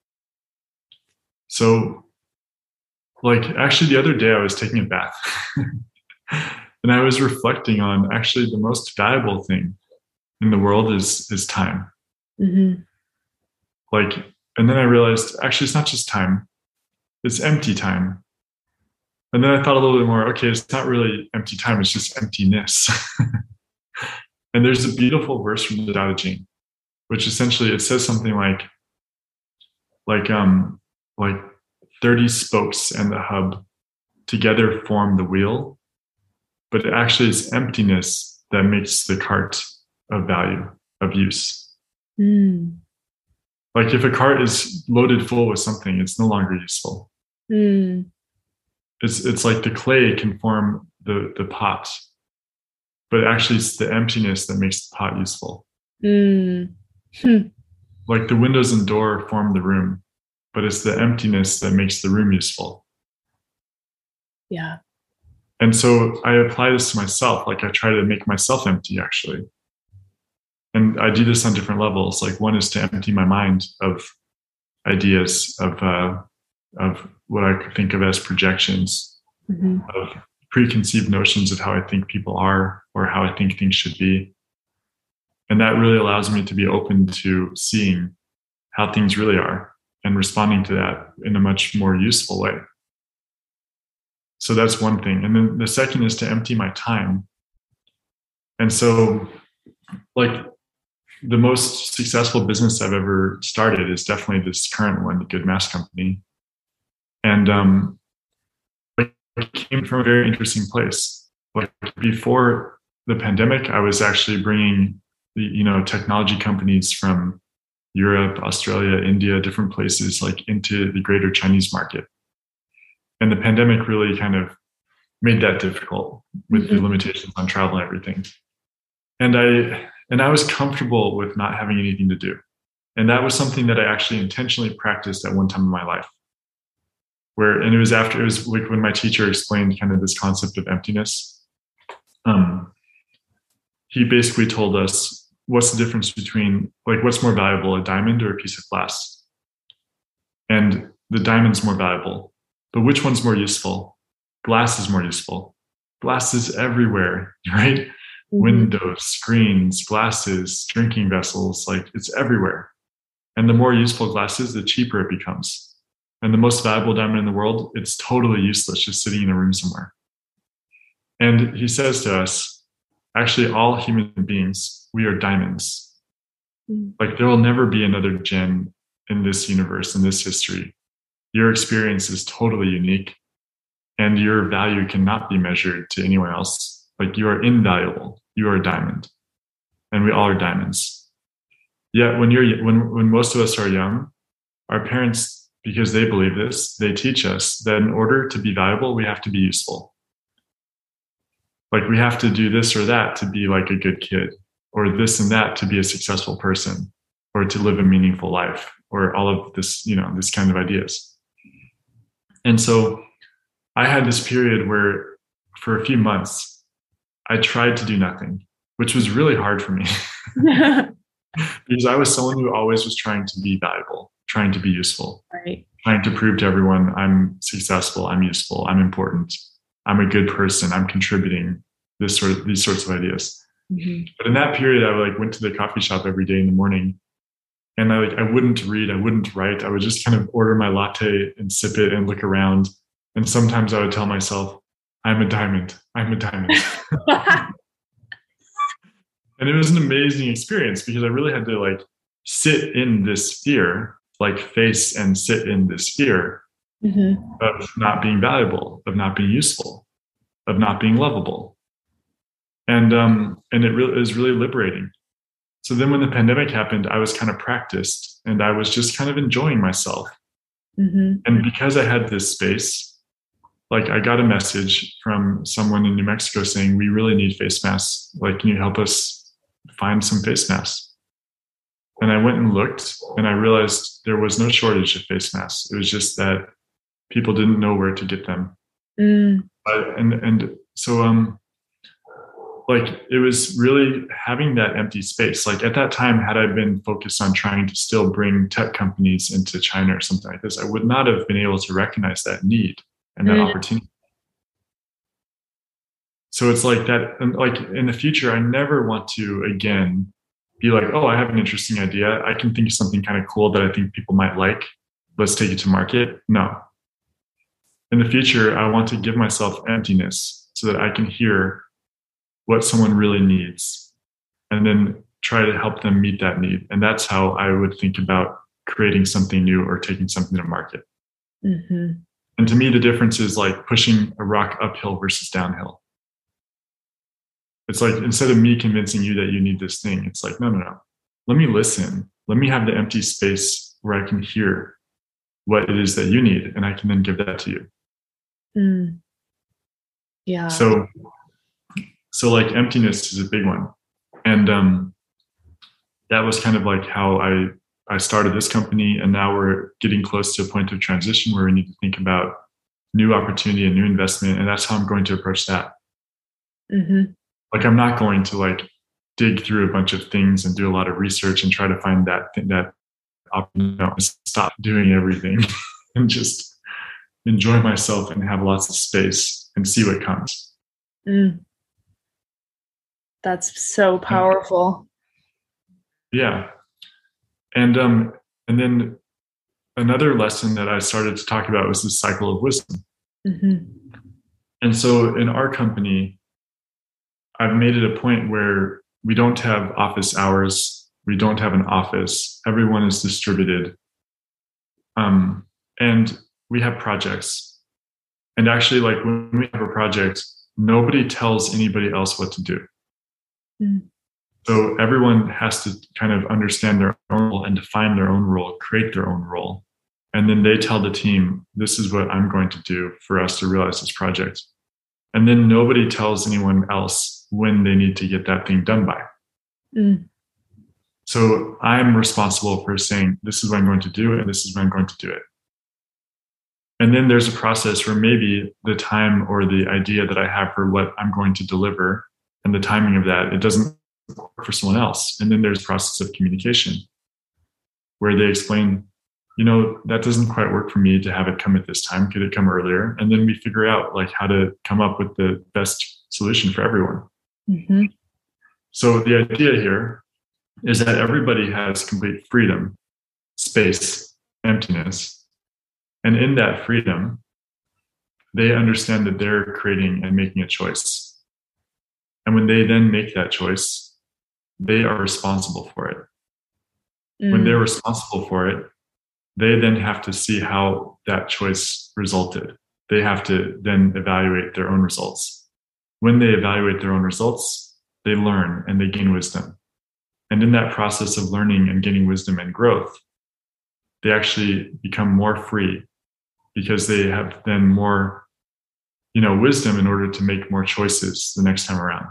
Speaker 2: So like actually the other day I was taking a bath and I was reflecting on actually the most valuable thing in the world is is time. Mm-hmm. Like, and then I realized, actually, it's not just time. It's empty time. And then I thought a little bit more, okay, it's not really empty time. It's just emptiness. And there's a beautiful verse from the Tao Te Ching, which essentially, it says something like, like, um, like thirty spokes and the hub together form the wheel. But it actually is emptiness that makes the cart of value, of use. Mm. Like if a cart is loaded full with something, it's no longer useful. Mm. It's it's like the clay can form the, the pot, but actually it's the emptiness that makes the pot useful. Mm. Hmm. Like the windows and door form the room, but it's the emptiness that makes the room useful.
Speaker 1: Yeah.
Speaker 2: And so I apply this to myself. Like I try to make myself empty, actually. And I do this on different levels. Like one is to empty my mind of ideas, of uh, of what I think of as projections, mm-hmm. of preconceived notions of how I think people are or how I think things should be. And that really allows me to be open to seeing how things really are and responding to that in a much more useful way. So that's one thing. And then the second is to empty my time. And so like the most successful business I've ever started is definitely this current one, the Good Mass Company. And um, it came from a very interesting place. Like before the pandemic, I was actually bringing the, you know, technology companies from Europe, Australia, India, different places, like into the greater Chinese market. And the pandemic really kind of made that difficult with mm-hmm. the limitations on travel and everything. And I, and I was comfortable with not having anything to do. And that was something that I actually intentionally practiced at one time in my life. Where, and it was after, it was like when my teacher explained kind of this concept of emptiness. Um, he basically told us, what's the difference between, like, what's more valuable, a diamond or a piece of glass? And the diamond's more valuable, but which one's more useful? Glass is more useful. Glass is everywhere, right? Mm-hmm. Windows, screens, glasses, drinking vessels, like it's everywhere. And the more useful glass is, the cheaper it becomes. And the most valuable diamond in the world, it's totally useless just sitting in a room somewhere. And he says to us, actually, all human beings, we are diamonds. Mm. Like, there will never be another Jen in this universe, in this history. Your experience is totally unique, and your value cannot be measured to anyone else. Like, you are invaluable. You are a diamond, and we all are diamonds. Yet, when you're when when most of us are young, our parents, because they believe this, they teach us that in order to be valuable, we have to be useful. Like, we have to do this or that to be like a good kid, or this and that to be a successful person, or to live a meaningful life, or all of this, you know, this kind of ideas. And so I had this period where for a few months, I tried to do nothing, which was really hard for me because I was someone who always was trying to be valuable, trying to be useful,
Speaker 1: right.
Speaker 2: Trying to prove to everyone I'm successful, I'm useful, I'm important, I'm a good person, I'm contributing, this sort of these sorts of ideas. Mm-hmm. But in that period, I like went to the coffee shop every day in the morning, and I like I wouldn't read, I wouldn't write. I would just kind of order my latte and sip it and look around. And sometimes I would tell myself, "I'm a diamond. I'm a diamond." And it was an amazing experience because I really had to like sit in this fear, like face and sit in this fear mm-hmm. of not being valuable, of not being useful, of not being lovable. And um, and it really it was really liberating. So then when the pandemic happened, I was kind of practiced and I was just kind of enjoying myself. Mm-hmm. And because I had this space, like I got a message from someone in New Mexico saying, we really need face masks. Like, can you help us find some face masks? And I went and looked and I realized there was no shortage of face masks. It was just that people didn't know where to get them. Mm. But, and, and so, um, like, it was really having that empty space. Like at that time, had I been focused on trying to still bring tech companies into China or something like this, I would not have been able to recognize that need and that mm. opportunity. So it's like that, and like in the future, I never want to again be like, oh, I have an interesting idea. I can think of something kind of cool that I think people might like. Let's take it to market. No. In the future, I want to give myself emptiness so that I can hear what someone really needs and then try to help them meet that need. And that's how I would think about creating something new or taking something to market. Mm-hmm. And to me, the difference is like pushing a rock uphill versus downhill. It's like, instead of me convincing you that you need this thing, it's like, no, no, no. Let me listen. Let me have the empty space where I can hear what it is that you need, and I can then give that to you.
Speaker 1: Mm. Yeah.
Speaker 2: So, so like emptiness is a big one. And um, that was kind of like how I, I started this company. And now we're getting close to a point of transition where we need to think about new opportunity and new investment. And that's how I'm going to approach that. Mm-hmm. Like, I'm not going to like dig through a bunch of things and do a lot of research and try to find that thing that, you know, stop doing everything and just enjoy myself and have lots of space and see what comes.
Speaker 1: Mm. That's so powerful.
Speaker 2: Yeah. And um, and then another lesson that I started to talk about was the cycle of wisdom. Mm-hmm. And so in our company, I've made it a point where we don't have office hours. We don't have an office. Everyone is distributed. Um, and we have projects. And actually, like when we have a project, nobody tells anybody else what to do.
Speaker 1: Mm.
Speaker 2: So everyone has to kind of understand their own role and define their own role, create their own role. And then they tell the team, this is what I'm going to do for us to realize this project. And then nobody tells anyone else when they need to get that thing done by.
Speaker 1: Mm.
Speaker 2: So I'm responsible for saying, this is what I'm going to do, and this is when I'm going to do it. And then there's a process where maybe the time or the idea that I have for what I'm going to deliver and the timing of that, it doesn't work for someone else. And then there's a process of communication where they explain, you know, that doesn't quite work for me to have it come at this time. Could it come earlier? And then we figure out like how to come up with the best solution for everyone.
Speaker 1: Mm-hmm.
Speaker 2: So the idea here is that everybody has complete freedom, space, emptiness. And in that freedom, they understand that they're creating and making a choice. And when they then make that choice, they are responsible for it. Mm. When they're responsible for it, they then have to see how that choice resulted. They have to then evaluate their own results. When they evaluate their own results, they learn and they gain wisdom. And in that process of learning and gaining wisdom and growth, they actually become more free because they have then more, you know, wisdom in order to make more choices the next time around.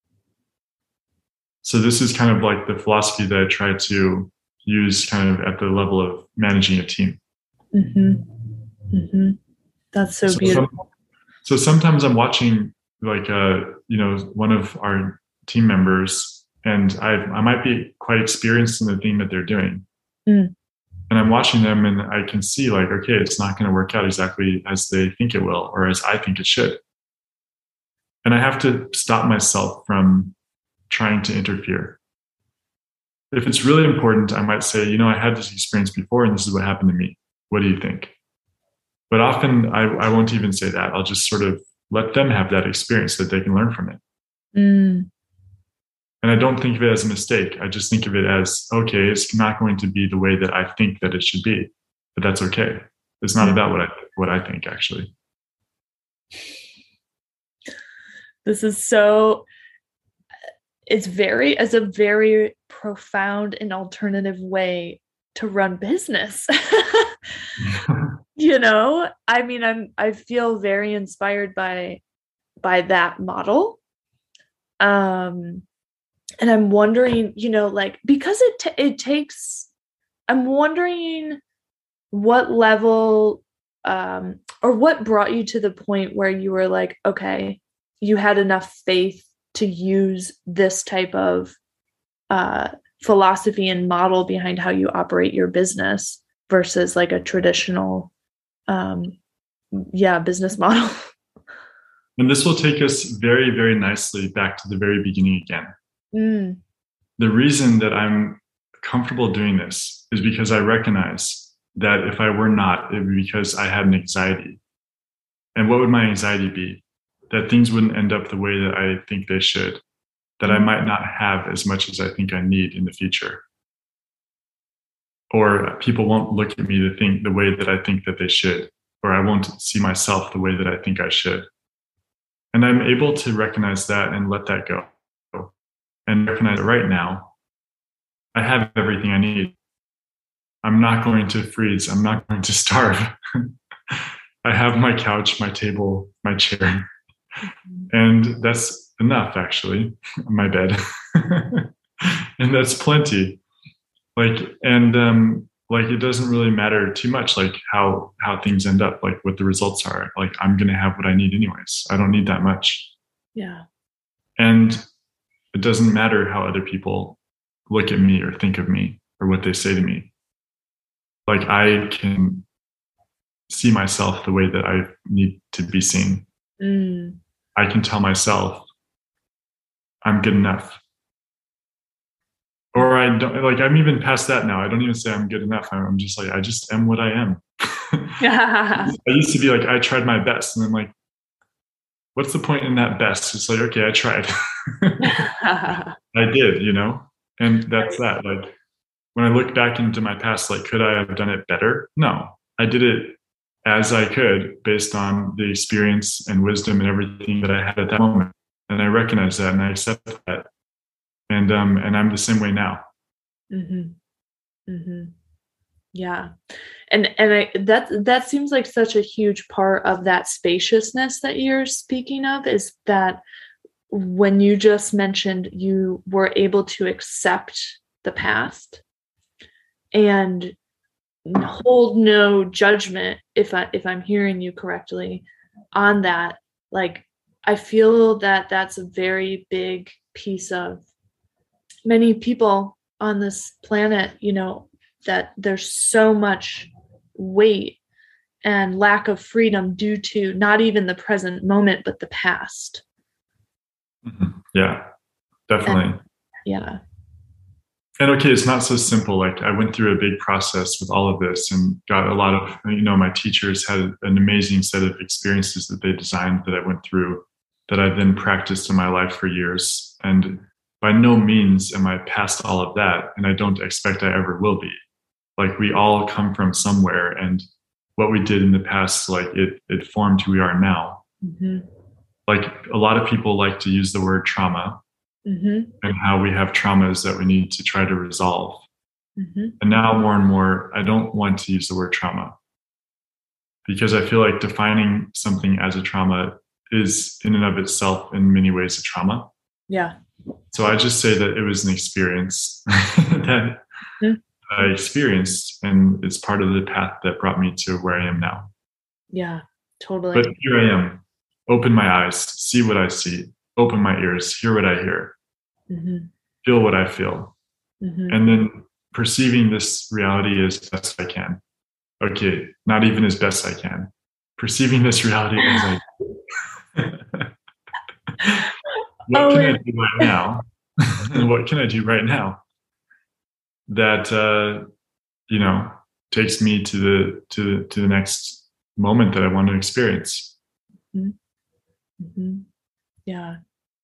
Speaker 2: So this is kind of like the philosophy that I try to use kind of at the level of managing a team.
Speaker 1: Mm-hmm. Mm-hmm. That's so, so beautiful.
Speaker 2: Some, so sometimes I'm watching like, uh, you know, one of our team members, and I I might be quite experienced in the thing that they're doing. Mm. And I'm watching them and I can see like, okay, it's not going to work out exactly as they think it will, or as I think it should. And I have to stop myself from trying to interfere. If it's really important, I might say, you know, I had this experience before and this is what happened to me. What do you think? But often I, I won't even say that. I'll just sort of let them have that experience so that they can learn from it. Mm. And I don't think of it as a mistake. I just think of it as, okay, it's not going to be the way that I think that it should be, but that's okay. It's not about what I what I think, actually.
Speaker 1: This is so, it's very, as a very profound and alternative way to run business. You know, I mean, I'm, I feel very inspired by, by that model. Um, And I'm wondering, you know, like, because it t- it takes, I'm wondering what level um, or what brought you to the point where you were like, okay, you had enough faith to use this type of uh, philosophy and model behind how you operate your business versus like a traditional, um, yeah, business model.
Speaker 2: And this will take us very, very nicely back to the very beginning again. Mm. The reason that I'm comfortable doing this is because I recognize that if I were not, it would be because I had an anxiety. And what would my anxiety be? That things wouldn't end up the way that I think they should, that I might not have as much as I think I need in the future. Or people won't look at me to think the way that I think that they should, or I won't see myself the way that I think I should. And I'm able to recognize that and let that go. And recognize that right now, I have everything I need. I'm not going to freeze. I'm not going to starve. I have my couch, my table, my chair. And that's enough, actually, my bed. And that's plenty. Like, and um, like, it doesn't really matter too much, like how, how things end up, like what the results are. Like, I'm going to have what I need anyways. I don't need that much.
Speaker 1: Yeah.
Speaker 2: And it doesn't matter how other people look at me or think of me or what they say to me. Like, I can see myself the way that I need to be seen. Mm. I can tell myself I'm good enough. Or I don't, like, I'm even past that now. I don't even say I'm good enough. I'm just like, I just am what I am. I used to be like, I tried my best. And I'm like, what's the point in that best? It's like, okay, I tried. I did, you know? And that's that. Like, when I look back into my past, like, could I have done it better? No, I did it as I could based on the experience and wisdom and everything that I had at that moment. And I recognize that and I accept that. And um, and I'm the same way now.
Speaker 1: Mm-hmm. Mm-hmm. Yeah. And and I, that that seems like such a huge part of that spaciousness that you're speaking of, is that when you just mentioned you were able to accept the past and hold no judgment, if I if I'm hearing you correctly on that, like I feel that that's a very big piece of many people on this planet, you know, that there's so much weight and lack of freedom due to not even the present moment, but the past.
Speaker 2: Mm-hmm. Yeah, definitely.
Speaker 1: And, yeah.
Speaker 2: And okay, it's not so simple. Like I went through a big process with all of this and got a lot of, you know, my teachers had an amazing set of experiences that they designed that I went through that I then practiced in my life for years. And by no means am I past all of that. And I don't expect I ever will be. Like we all come from somewhere, and what we did in the past, like it, it formed who we are now. Mm-hmm. Like a lot of people like to use the word trauma, mm-hmm. and how we have traumas that we need to try to resolve. Mm-hmm. And now more and more, I don't want to use the word trauma, because I feel like defining something as a trauma is in and of itself in many ways a trauma.
Speaker 1: Yeah.
Speaker 2: So I just say that it was an experience that mm-hmm. I experienced, and it's part of the path that brought me to where I am now.
Speaker 1: Yeah, totally.
Speaker 2: But here I am. Open my eyes, see what I see. Open my ears, hear what I hear. Mm-hmm. Feel what I feel. Mm-hmm. And then perceiving this reality as best I can. Okay, not even as best I can. Perceiving this reality as I can. What oh, can I do right now? And what can I do right now that uh, you know takes me to the to to the next moment that I want to experience?
Speaker 1: Mm-hmm. Mm-hmm. Yeah,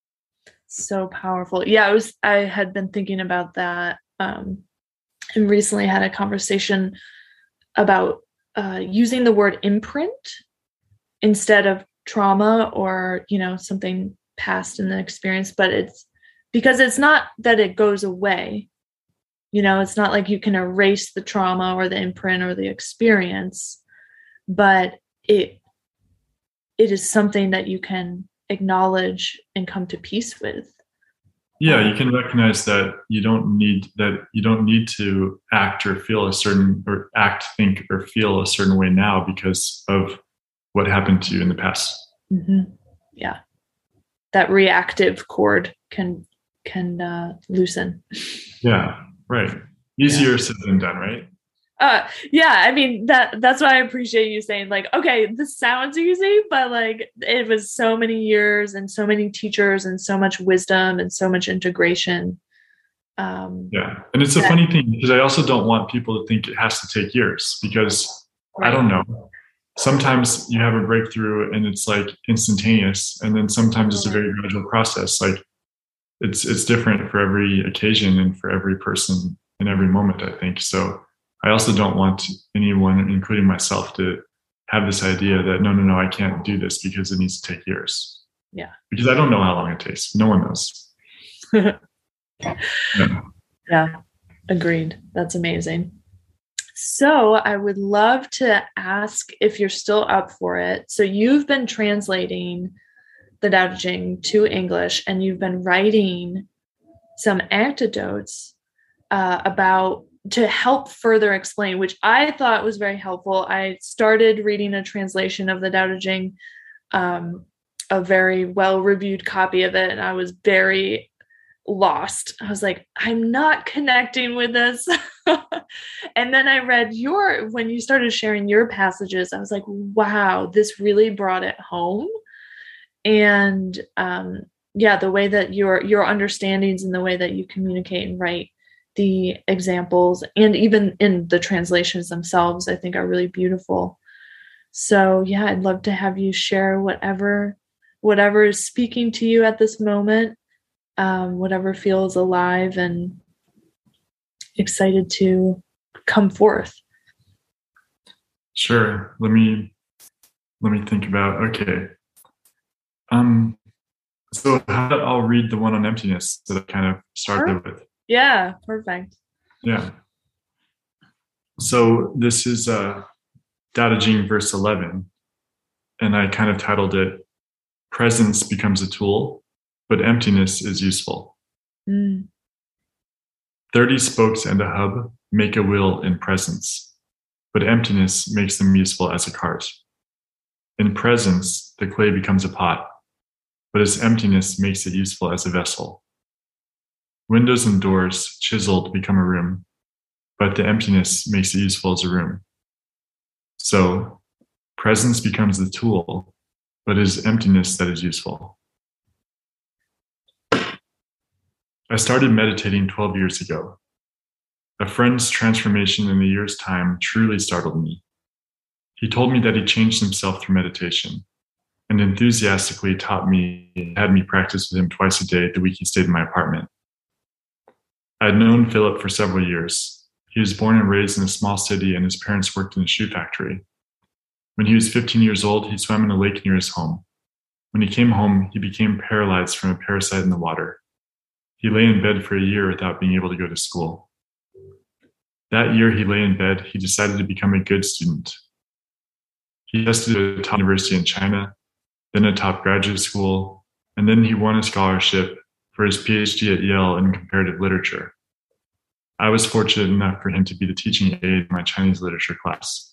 Speaker 1: so powerful. Yeah, I was I had been thinking about that, um, and recently had a conversation about uh, using the word imprint instead of trauma, or you know something past in the experience, but it's because it's not that it goes away. You know, it's not like you can erase the trauma or the imprint or the experience, but it it is something that you can acknowledge and come to peace with.
Speaker 2: Yeah, you can recognize that you don't need that you don't need to act or feel a certain or act, think, or feel a certain way now because of what happened to you in the past.
Speaker 1: Mm-hmm. Yeah, that reactive cord can can uh, loosen.
Speaker 2: Yeah, right. Easier yeah. said than done, right?
Speaker 1: Uh, yeah, I mean, that that's why I appreciate you saying, like, okay, this sounds easy, but like it was so many years and so many teachers and so much wisdom and so much integration. Um,
Speaker 2: yeah. And it's a that, funny thing because I also don't want people to think it has to take years, because right. I don't know. Sometimes you have a breakthrough and it's like instantaneous. And then sometimes it's a very gradual process. Like it's, it's different for every occasion and for every person in every moment, I think. So I also don't want anyone, including myself, to have this idea that, no, no, no, I can't do this because it needs to take years.
Speaker 1: Yeah.
Speaker 2: Because I don't know how long it takes. No one knows.
Speaker 1: yeah. yeah. Agreed. That's amazing. So I would love to ask if you're still up for it. So you've been translating the Tao Te Ching to English, and you've been writing some anecdotes uh, about to help further explain, which I thought was very helpful. I started reading a translation of the Tao Te Ching, um, a very well-reviewed copy of it, and I was very lost. I was like, I'm not connecting with this. And then I read your, when you started sharing your passages, I was like, wow, this really brought it home. And um, yeah, the way that your your understandings and the way that you communicate and write the examples, and even in the translations themselves, I think are really beautiful. So yeah, I'd love to have you share whatever whatever is speaking to you at this moment, um, whatever feels alive and excited to come forth.
Speaker 2: Sure. Let me let me think about, okay. Um So how about I'll read the one on emptiness that I kind of started with.
Speaker 1: Yeah, perfect.
Speaker 2: Yeah. So this is uh, Tao Te Ching verse eleven, and I kind of titled it, Presence Becomes a Tool, but Emptiness is Useful.
Speaker 1: Mm.
Speaker 2: thirty spokes and a hub make a wheel in presence, but emptiness makes them useful as a cart. In presence, the clay becomes a pot, but its emptiness makes it useful as a vessel. Windows and doors, chiseled, become a room, but the emptiness makes it useful as a room. So, presence becomes the tool, but it is emptiness that is useful. I started meditating twelve years ago. A friend's transformation in a year's time truly startled me. He told me that he changed himself through meditation and enthusiastically taught me and had me practice with him twice a day the week he stayed in my apartment. I had known Philip for several years. He was born and raised in a small city, and his parents worked in a shoe factory. When he was fifteen years old, he swam in a lake near his home. When he came home, he became paralyzed from a parasite in the water. He lay in bed for a year without being able to go to school. That year he lay in bed, he decided to become a good student. He tested at a top university in China, then a top graduate school, and then he won a scholarship for his PhD at Yale in comparative literature. I was fortunate enough for him to be the teaching aide in my Chinese literature class.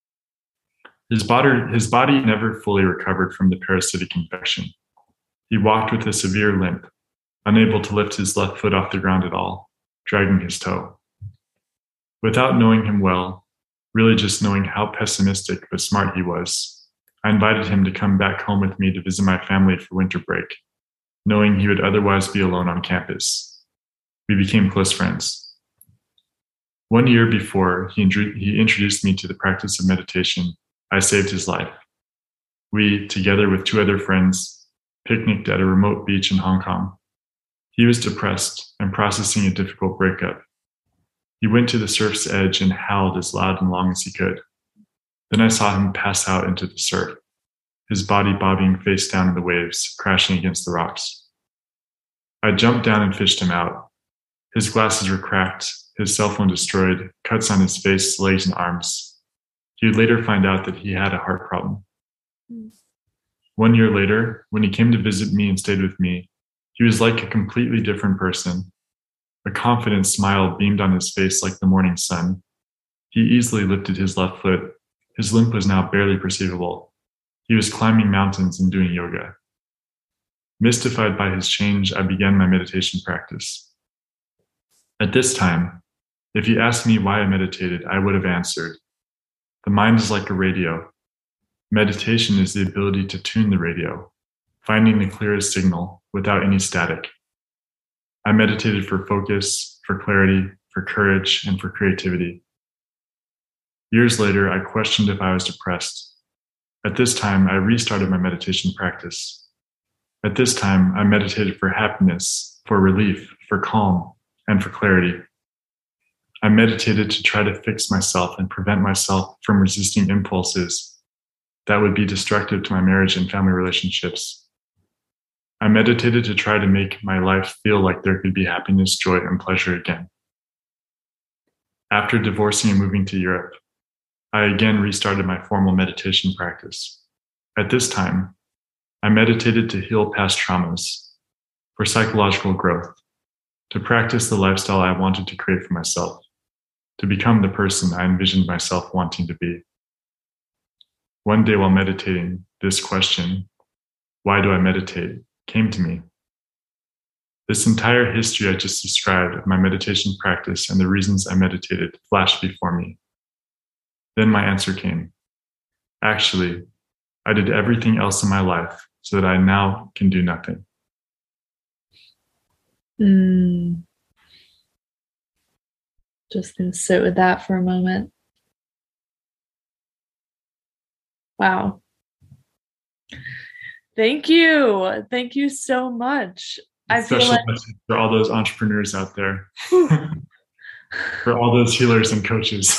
Speaker 2: His body, his body never fully recovered from the parasitic infection. He walked with a severe limp, unable to lift his left foot off the ground at all, dragging his toe. Without knowing him well, really just knowing how pessimistic but smart he was, I invited him to come back home with me to visit my family for winter break, knowing he would otherwise be alone on campus. We became close friends. One year before he, he introduced me to the practice of meditation, I saved his life. We, together with two other friends, picnicked at a remote beach in Hong Kong. He was depressed and processing a difficult breakup. He went to the surf's edge and howled as loud and long as he could. Then I saw him pass out into the surf, his body bobbing face down in the waves, crashing against the rocks. I jumped down and fished him out. His glasses were cracked, his cell phone destroyed, cuts on his face, legs, and arms. He would later find out that he had a heart problem. Mm. One year later, when he came to visit me and stayed with me, he was like a completely different person. A confident smile beamed on his face like the morning sun. He easily lifted his left foot. His limp was now barely perceivable. He was climbing mountains and doing yoga. Mystified by his change, I began my meditation practice. At this time, if you asked me why I meditated, I would have answered, the mind is like a radio. Meditation is the ability to tune the radio, finding the clearest signal without any static. I meditated for focus, for clarity, for courage, and for creativity. Years later, I questioned if I was depressed. At this time, I restarted my meditation practice. At this time, I meditated for happiness, for relief, for calm, and for clarity. I meditated to try to fix myself and prevent myself from resisting impulses that would be destructive to my marriage and family relationships. I meditated to try to make my life feel like there could be happiness, joy, and pleasure again. After divorcing and moving to Europe, I again restarted my formal meditation practice. At this time, I meditated to heal past traumas, for psychological growth, to practice the lifestyle I wanted to create for myself, to become the person I envisioned myself wanting to be. One day while meditating, this question, why do I meditate, came to me. This entire history I just described of my meditation practice and the reasons I meditated flashed before me. Then my answer came. Actually, I did everything else in my life so that I now can do nothing.
Speaker 1: Mm. Just gonna sit with that for a moment. Wow. Thank you. Thank you so much. I
Speaker 2: Special
Speaker 1: feel like
Speaker 2: message for all those entrepreneurs out there, for all those healers and coaches.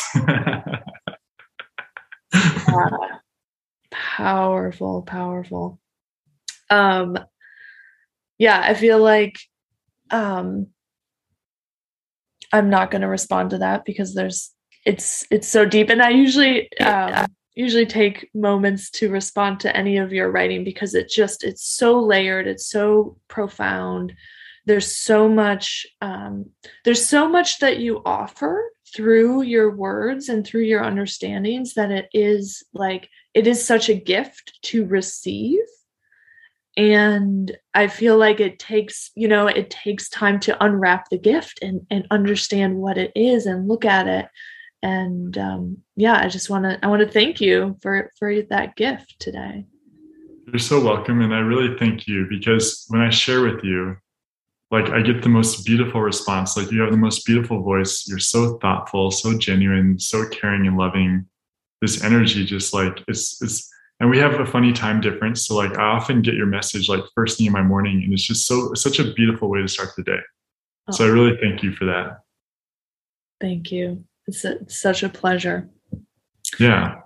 Speaker 1: Yeah. Powerful, powerful. Um, yeah, I feel like um, I'm not going to respond to that because there's it's it's so deep, and I usually um, usually take moments to respond to any of your writing because it just it's so layered, it's so profound. There's so much um, there's so much that you offer through your words and through your understandings that it is like it is such a gift to receive. And I feel like it takes, you know, it takes time to unwrap the gift and, and understand what it is and look at it. And um, yeah, I just want to, I want to thank you for, for that gift today.
Speaker 2: You're so welcome. And I really thank you because when I share with you, like I get the most beautiful response. Like you have the most beautiful voice. You're so thoughtful, so genuine, so caring and loving. This energy just like it's, it's, and we have a funny time difference. So like I often get your message like first thing in my morning and it's just so, it's such a beautiful way to start the day. Oh. So I really thank you for that.
Speaker 1: Thank you. It's, a, it's such a pleasure.
Speaker 2: Yeah.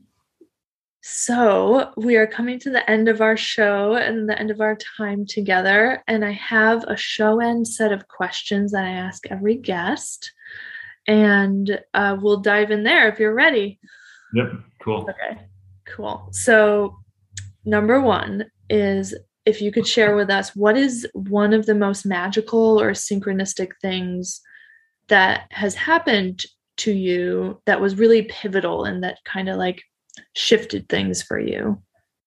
Speaker 1: So we are coming to the end of our show and the end of our time together. And I have a show end set of questions that I ask every guest. And uh, we'll dive in there if you're ready.
Speaker 2: Yep. Cool.
Speaker 1: Okay. Cool. So number one is if you could share with us, what is one of the most magical or synchronistic things that has happened to you that was really pivotal and that kind of like shifted things for you?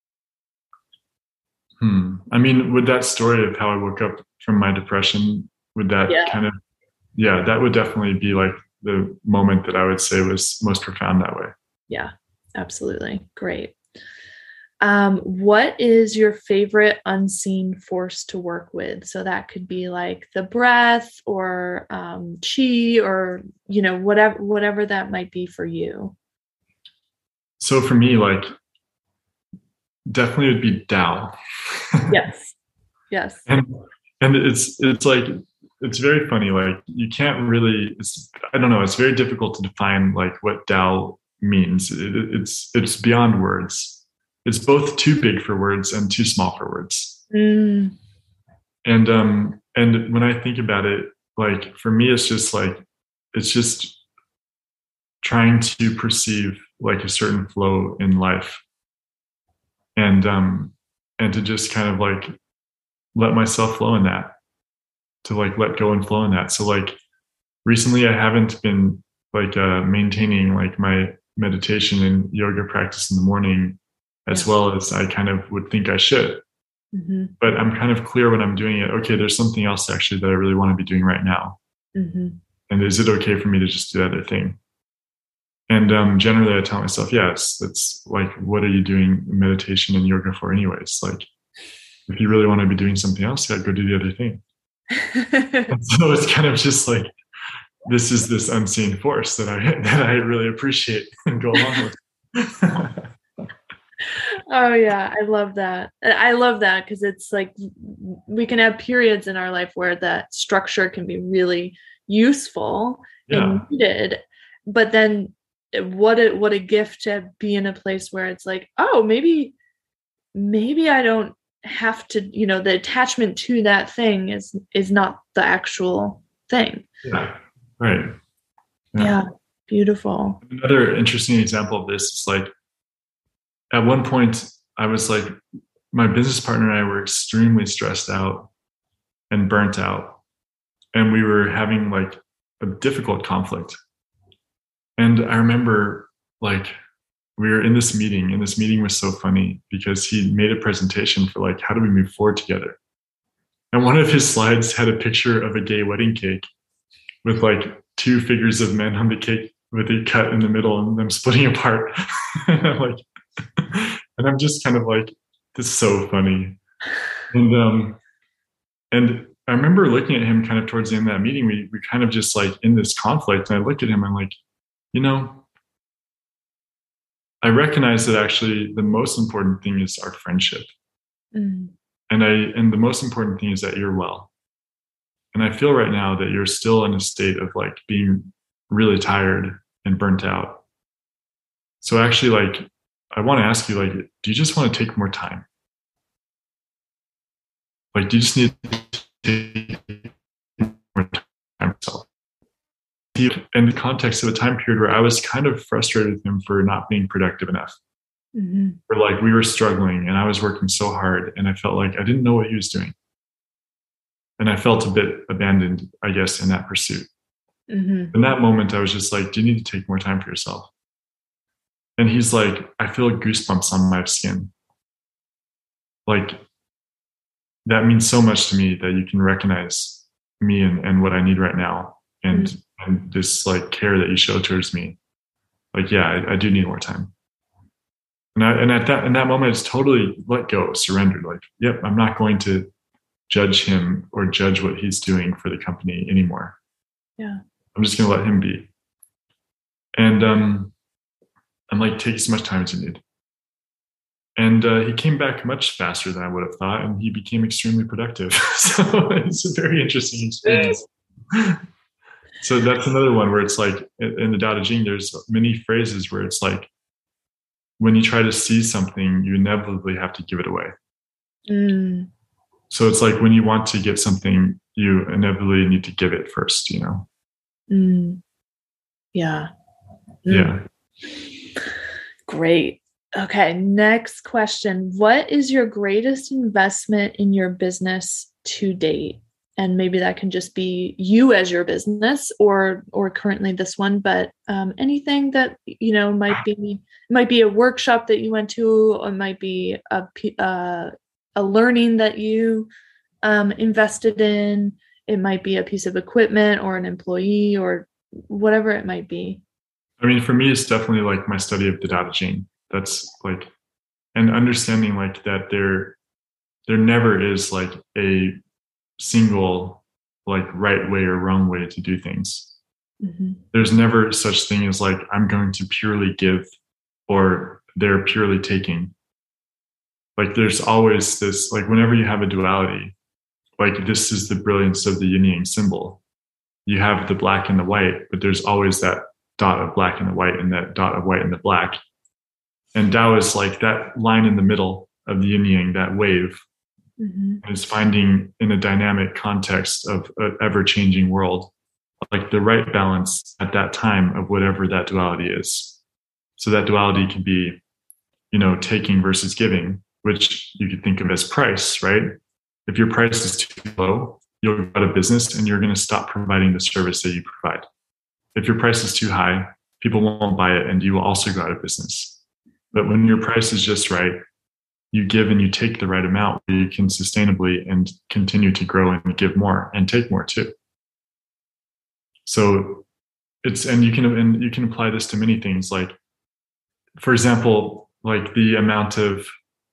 Speaker 2: Hmm. I mean, with that story of how I woke up from my depression, would that yeah. kind of, yeah, that would definitely be like the moment that I would say was most profound that way.
Speaker 1: Yeah. Absolutely. Great. Um, what is your favorite unseen force to work with? So that could be like the breath or um, chi or, you know, whatever, whatever that might be for you.
Speaker 2: So for me, like definitely would be Tao.
Speaker 1: Yes. Yes.
Speaker 2: And, and it's, it's like, it's very funny. Like you can't really, it's, I don't know. It's very difficult to define like what Tao means. It, it's it's beyond words. It's both too big for words and too small for words.
Speaker 1: Mm.
Speaker 2: And um and when I think about it, like for me, it's just like it's just trying to perceive like a certain flow in life, and um and to just kind of like let myself flow in that, to like let go and flow in that. So like recently, I haven't been like uh, maintaining like my meditation and yoga practice in the morning as yeah. well as I kind of would think I should. Mm-hmm. But I'm kind of clear when I'm doing it, okay, there's something else actually that I really want to be doing right now. Mm-hmm. And is it okay for me to just do that other thing? And um, generally I tell myself, yes, that's like, what are you doing meditation and yoga for anyways? Like, if you really want to be doing something else, yeah, go do the other thing. And so it's kind of just like, this is this unseen force that I that I really appreciate and go along with.
Speaker 1: Oh yeah, I love that. I love that because it's like we can have periods in our life where that structure can be really useful yeah. and needed, but then what a what a gift to be in a place where it's like, oh, maybe maybe I don't have to, you know, the attachment to that thing is is not the actual thing.
Speaker 2: Yeah. Right.
Speaker 1: Yeah. yeah. Beautiful.
Speaker 2: Another interesting example of this is like, at one point I was like, my business partner and I were extremely stressed out and burnt out. And we were having like a difficult conflict. And I remember like, we were in this meeting and this meeting was so funny because he made a presentation for like, how do we move forward together? And one of his slides had a picture of a gay wedding cake with like two figures of men on the cake with a cut in the middle and them splitting apart. And I'm like, and I'm just kind of like, this is so funny. And um, and I remember looking at him kind of towards the end of that meeting, we we kind of just like in this conflict. And I looked at him and I'm like, you know, I recognize that actually the most important thing is our friendship. Mm. And I and the most important thing is that you're well. And I feel right now that you're still in a state of like being really tired and burnt out. So actually, like, I want to ask you, like, do you just want to take more time? Like, you just need to take more time for yourself. In the context of a time period where I was kind of frustrated with him for not being productive enough.
Speaker 1: Mm-hmm.
Speaker 2: Where like we were struggling and I was working so hard and I felt like I didn't know what he was doing. And I felt a bit abandoned, I guess, in that pursuit.
Speaker 1: Mm-hmm.
Speaker 2: In that moment, I was just like, do you need to take more time for yourself? And he's like, I feel goosebumps on my skin. Like, that means so much to me that you can recognize me and, and what I need right now. And, mm-hmm. and this like care that you show towards me. Like, yeah, I, I do need more time. And I, and at that, in that moment, it's totally let go, surrendered. Like, yep, I'm not going to judge him or judge what he's doing for the company anymore.
Speaker 1: Yeah.
Speaker 2: I'm just going to let him be. And, um, I'm like, take as much time as you need. And uh, he came back much faster than I would have thought, and he became extremely productive. So it's a very interesting experience. So that's another one where it's like, in the Tao Te Ching, there's many phrases where it's like, when you try to see something, you inevitably have to give it away.
Speaker 1: Mm.
Speaker 2: So it's like when you want to get something, you inevitably need to give it first, you know?
Speaker 1: Mm. Yeah. Mm.
Speaker 2: Yeah.
Speaker 1: Great. Okay. Next question. What is your greatest investment in your business to date? And maybe that can just be you as your business or, or currently this one, but um, anything that, you know, might be, might be a workshop that you went to, or it might be a, uh, a learning that you um, invested in. It might be a piece of equipment or an employee or whatever it might be.
Speaker 2: I mean, for me, it's definitely like my study of the Tao Te Ching. That's like, and understanding like that there, there never is like a single like right way or wrong way to do things.
Speaker 1: Mm-hmm.
Speaker 2: There's never such thing as like, I'm going to purely give or they're purely taking. Like there's always this, like whenever you have a duality, like this is the brilliance of the yin yang symbol. You have the black and the white, but there's always that dot of black and the white and that dot of white and the black. And Tao is like that line in the middle of the yin yang, that wave.
Speaker 1: Mm-hmm.
Speaker 2: And is finding in a dynamic context of an ever-changing world, like the right balance at that time of whatever that duality is. So that duality can be, you know, taking versus giving, which you could think of as price, right? If your price is too low, you'll go out of business and you're going to stop providing the service that you provide. If your price is too high, people won't buy it and you will also go out of business. But when your price is just right, you give and you take the right amount where you can sustainably and continue to grow and give more and take more too. So it's, and you can, and you can apply this to many things. Like, for example, like the amount of,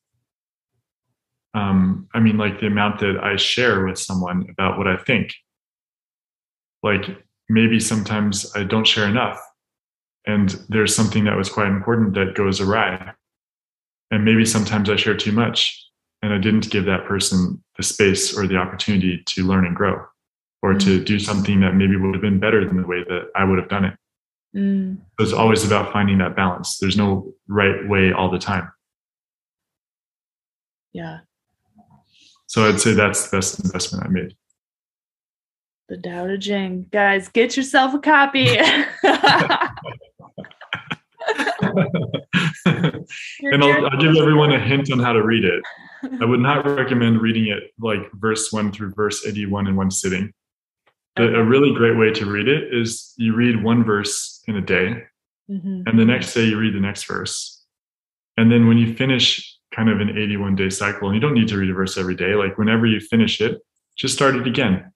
Speaker 2: um, I mean, like the amount that I share with someone about what I think. Like maybe sometimes I don't share enough and there's something that was quite important that goes awry. And maybe sometimes I share too much and I didn't give that person the space or the opportunity to learn and grow or mm. to do something that maybe would have been better than the way that I would have done it.
Speaker 1: Mm.
Speaker 2: So it's always about finding that balance. There's no right way all the time.
Speaker 1: Yeah.
Speaker 2: So I'd say that's the best investment I made.
Speaker 1: The Tao Te Ching. Guys, get yourself a copy.
Speaker 2: And I'll, I'll give everyone a hint on how to read it. I would not recommend reading it like verse one through verse eighty-one in one sitting. The, okay. A really great way to read it is you read one verse in a day, mm-hmm. and the next day you read the next verse. And then when you finish kind of an eighty-one day cycle, and you don't need to read a verse every day, like whenever you finish it, just start it again.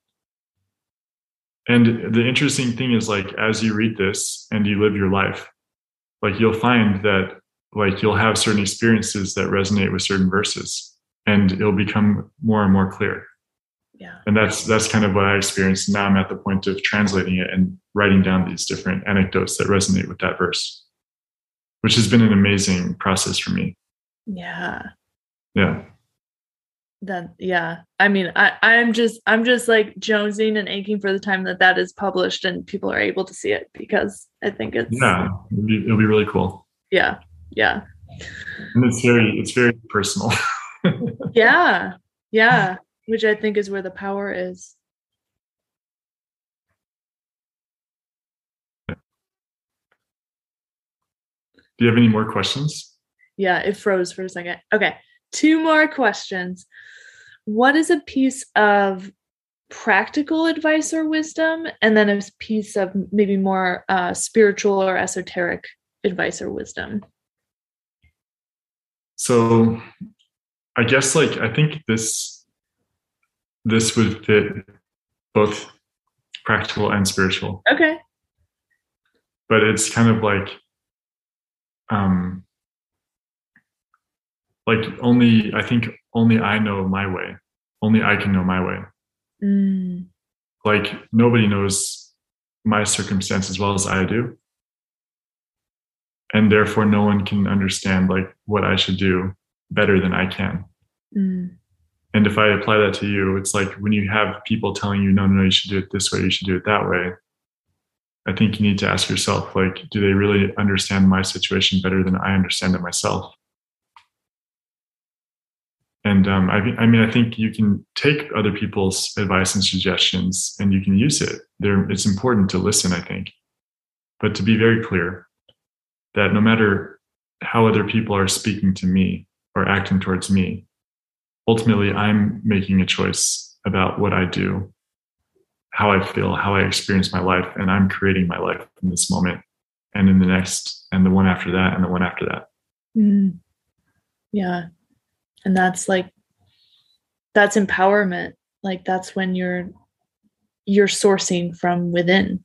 Speaker 2: And the interesting thing is like, as you read this and you live your life, like you'll find that like you'll have certain experiences that resonate with certain verses and it'll become more and more clear.
Speaker 1: Yeah.
Speaker 2: And that's, that's kind of what I experienced. Now I'm at the point of translating it and writing down these different anecdotes that resonate with that verse, which has been an amazing process for me.
Speaker 1: Yeah.
Speaker 2: Yeah.
Speaker 1: That, yeah. I mean, I, I'm just, I'm just like jonesing and aching for the time that that is published and people are able to see it because I think it's,
Speaker 2: yeah, it'll be, it'll be really cool.
Speaker 1: Yeah. Yeah.
Speaker 2: And it's very, it's very personal.
Speaker 1: Yeah. Yeah. Which I think is where the power is.
Speaker 2: Do you have any more questions?
Speaker 1: Yeah, it froze for a second. Okay, two more questions. What is a piece of practical advice or wisdom, and then a piece of maybe more uh, spiritual or esoteric advice or wisdom?
Speaker 2: So I guess like I think this this would fit both practical and spiritual.
Speaker 1: Okay.
Speaker 2: But it's kind of like um like only I think only I know my way. Only I can know my way.
Speaker 1: Mm.
Speaker 2: Like nobody knows my circumstance as well as I do. And therefore no one can understand like what I should do better than I can.
Speaker 1: Mm.
Speaker 2: And if I apply that to you, it's like when you have people telling you, no, no, no, you should do it this way, you should do it that way. I think you need to ask yourself, like, do they really understand my situation better than I understand it myself? And um, I, I mean, I think you can take other people's advice and suggestions and you can use it. There, it's important to listen, I think, but to be very clear that no matter how other people are speaking to me or acting towards me, ultimately I'm making a choice about what I do, how I feel, how I experience my life, and I'm creating my life in this moment and in the next and the one after that and the one after that.
Speaker 1: Mm. Yeah. And that's like, that's empowerment. Like that's when you're, you're sourcing from within.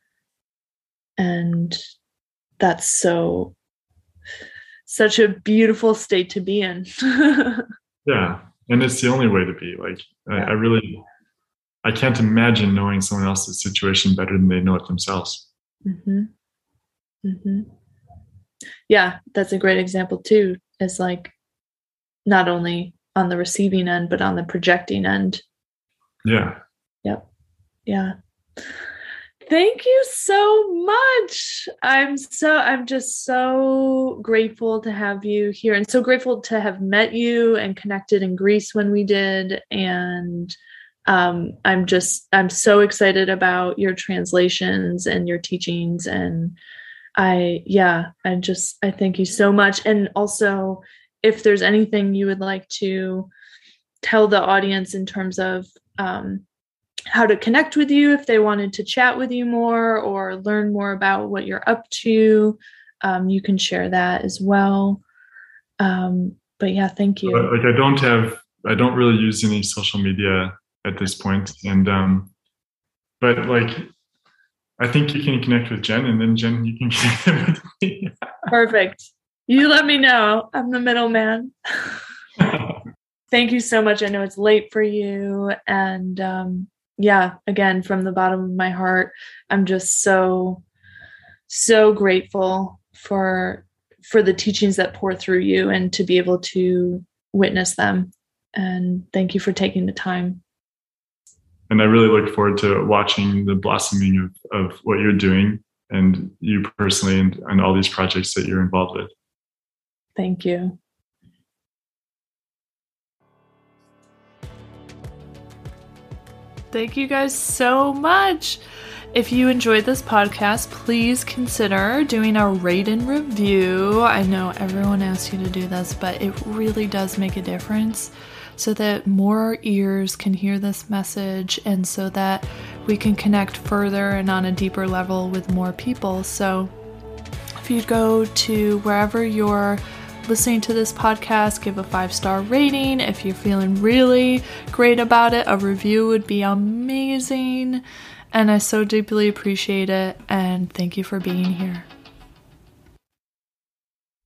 Speaker 1: And that's so, such a beautiful state to be in.
Speaker 2: Yeah. And it's the only way to be. Like, yeah. I, I really, I can't imagine knowing someone else's situation better than they know it themselves.
Speaker 1: Mm-hmm. Mm-hmm. Yeah, that's a great example too. It's like not only on the receiving end, but on the projecting end.
Speaker 2: Yeah.
Speaker 1: Yep. Yeah. Thank you so much. I'm so, I'm just so grateful to have you here and so grateful to have met you and connected in Greece when we did. And um, I'm just, I'm so excited about your translations and your teachings. And I, yeah, I just, I thank you so much. And also, if there's anything you would like to tell the audience in terms of um, how to connect with you, if they wanted to chat with you more or learn more about what you're up to, um, you can share that as well. Um, but yeah, thank you.
Speaker 2: Like I don't have, I don't really use any social media at this point. And, um, but like, I think you can connect with Jen and then Jen, you can connect with me.
Speaker 1: Perfect. You let me know. I'm the middleman. Thank you so much. I know it's late for you. And um, yeah, again, from the bottom of my heart, I'm just so, so grateful for, for the teachings that pour through you and to be able to witness them. And thank you for taking the time.
Speaker 2: And I really look forward to watching the blossoming of, of what you're doing and you personally and, and all these projects that you're involved with.
Speaker 1: Thank you. Thank you guys so much. If you enjoyed this podcast, please consider doing a rate and review. I know everyone asks you to do this, but it really does make a difference so that more ears can hear this message and so that we can connect further and on a deeper level with more people. So if you go to wherever you're listening to this podcast, give a five-star rating. If you're feeling really great about it, a review would be amazing. And I so deeply appreciate it. And thank you for being here.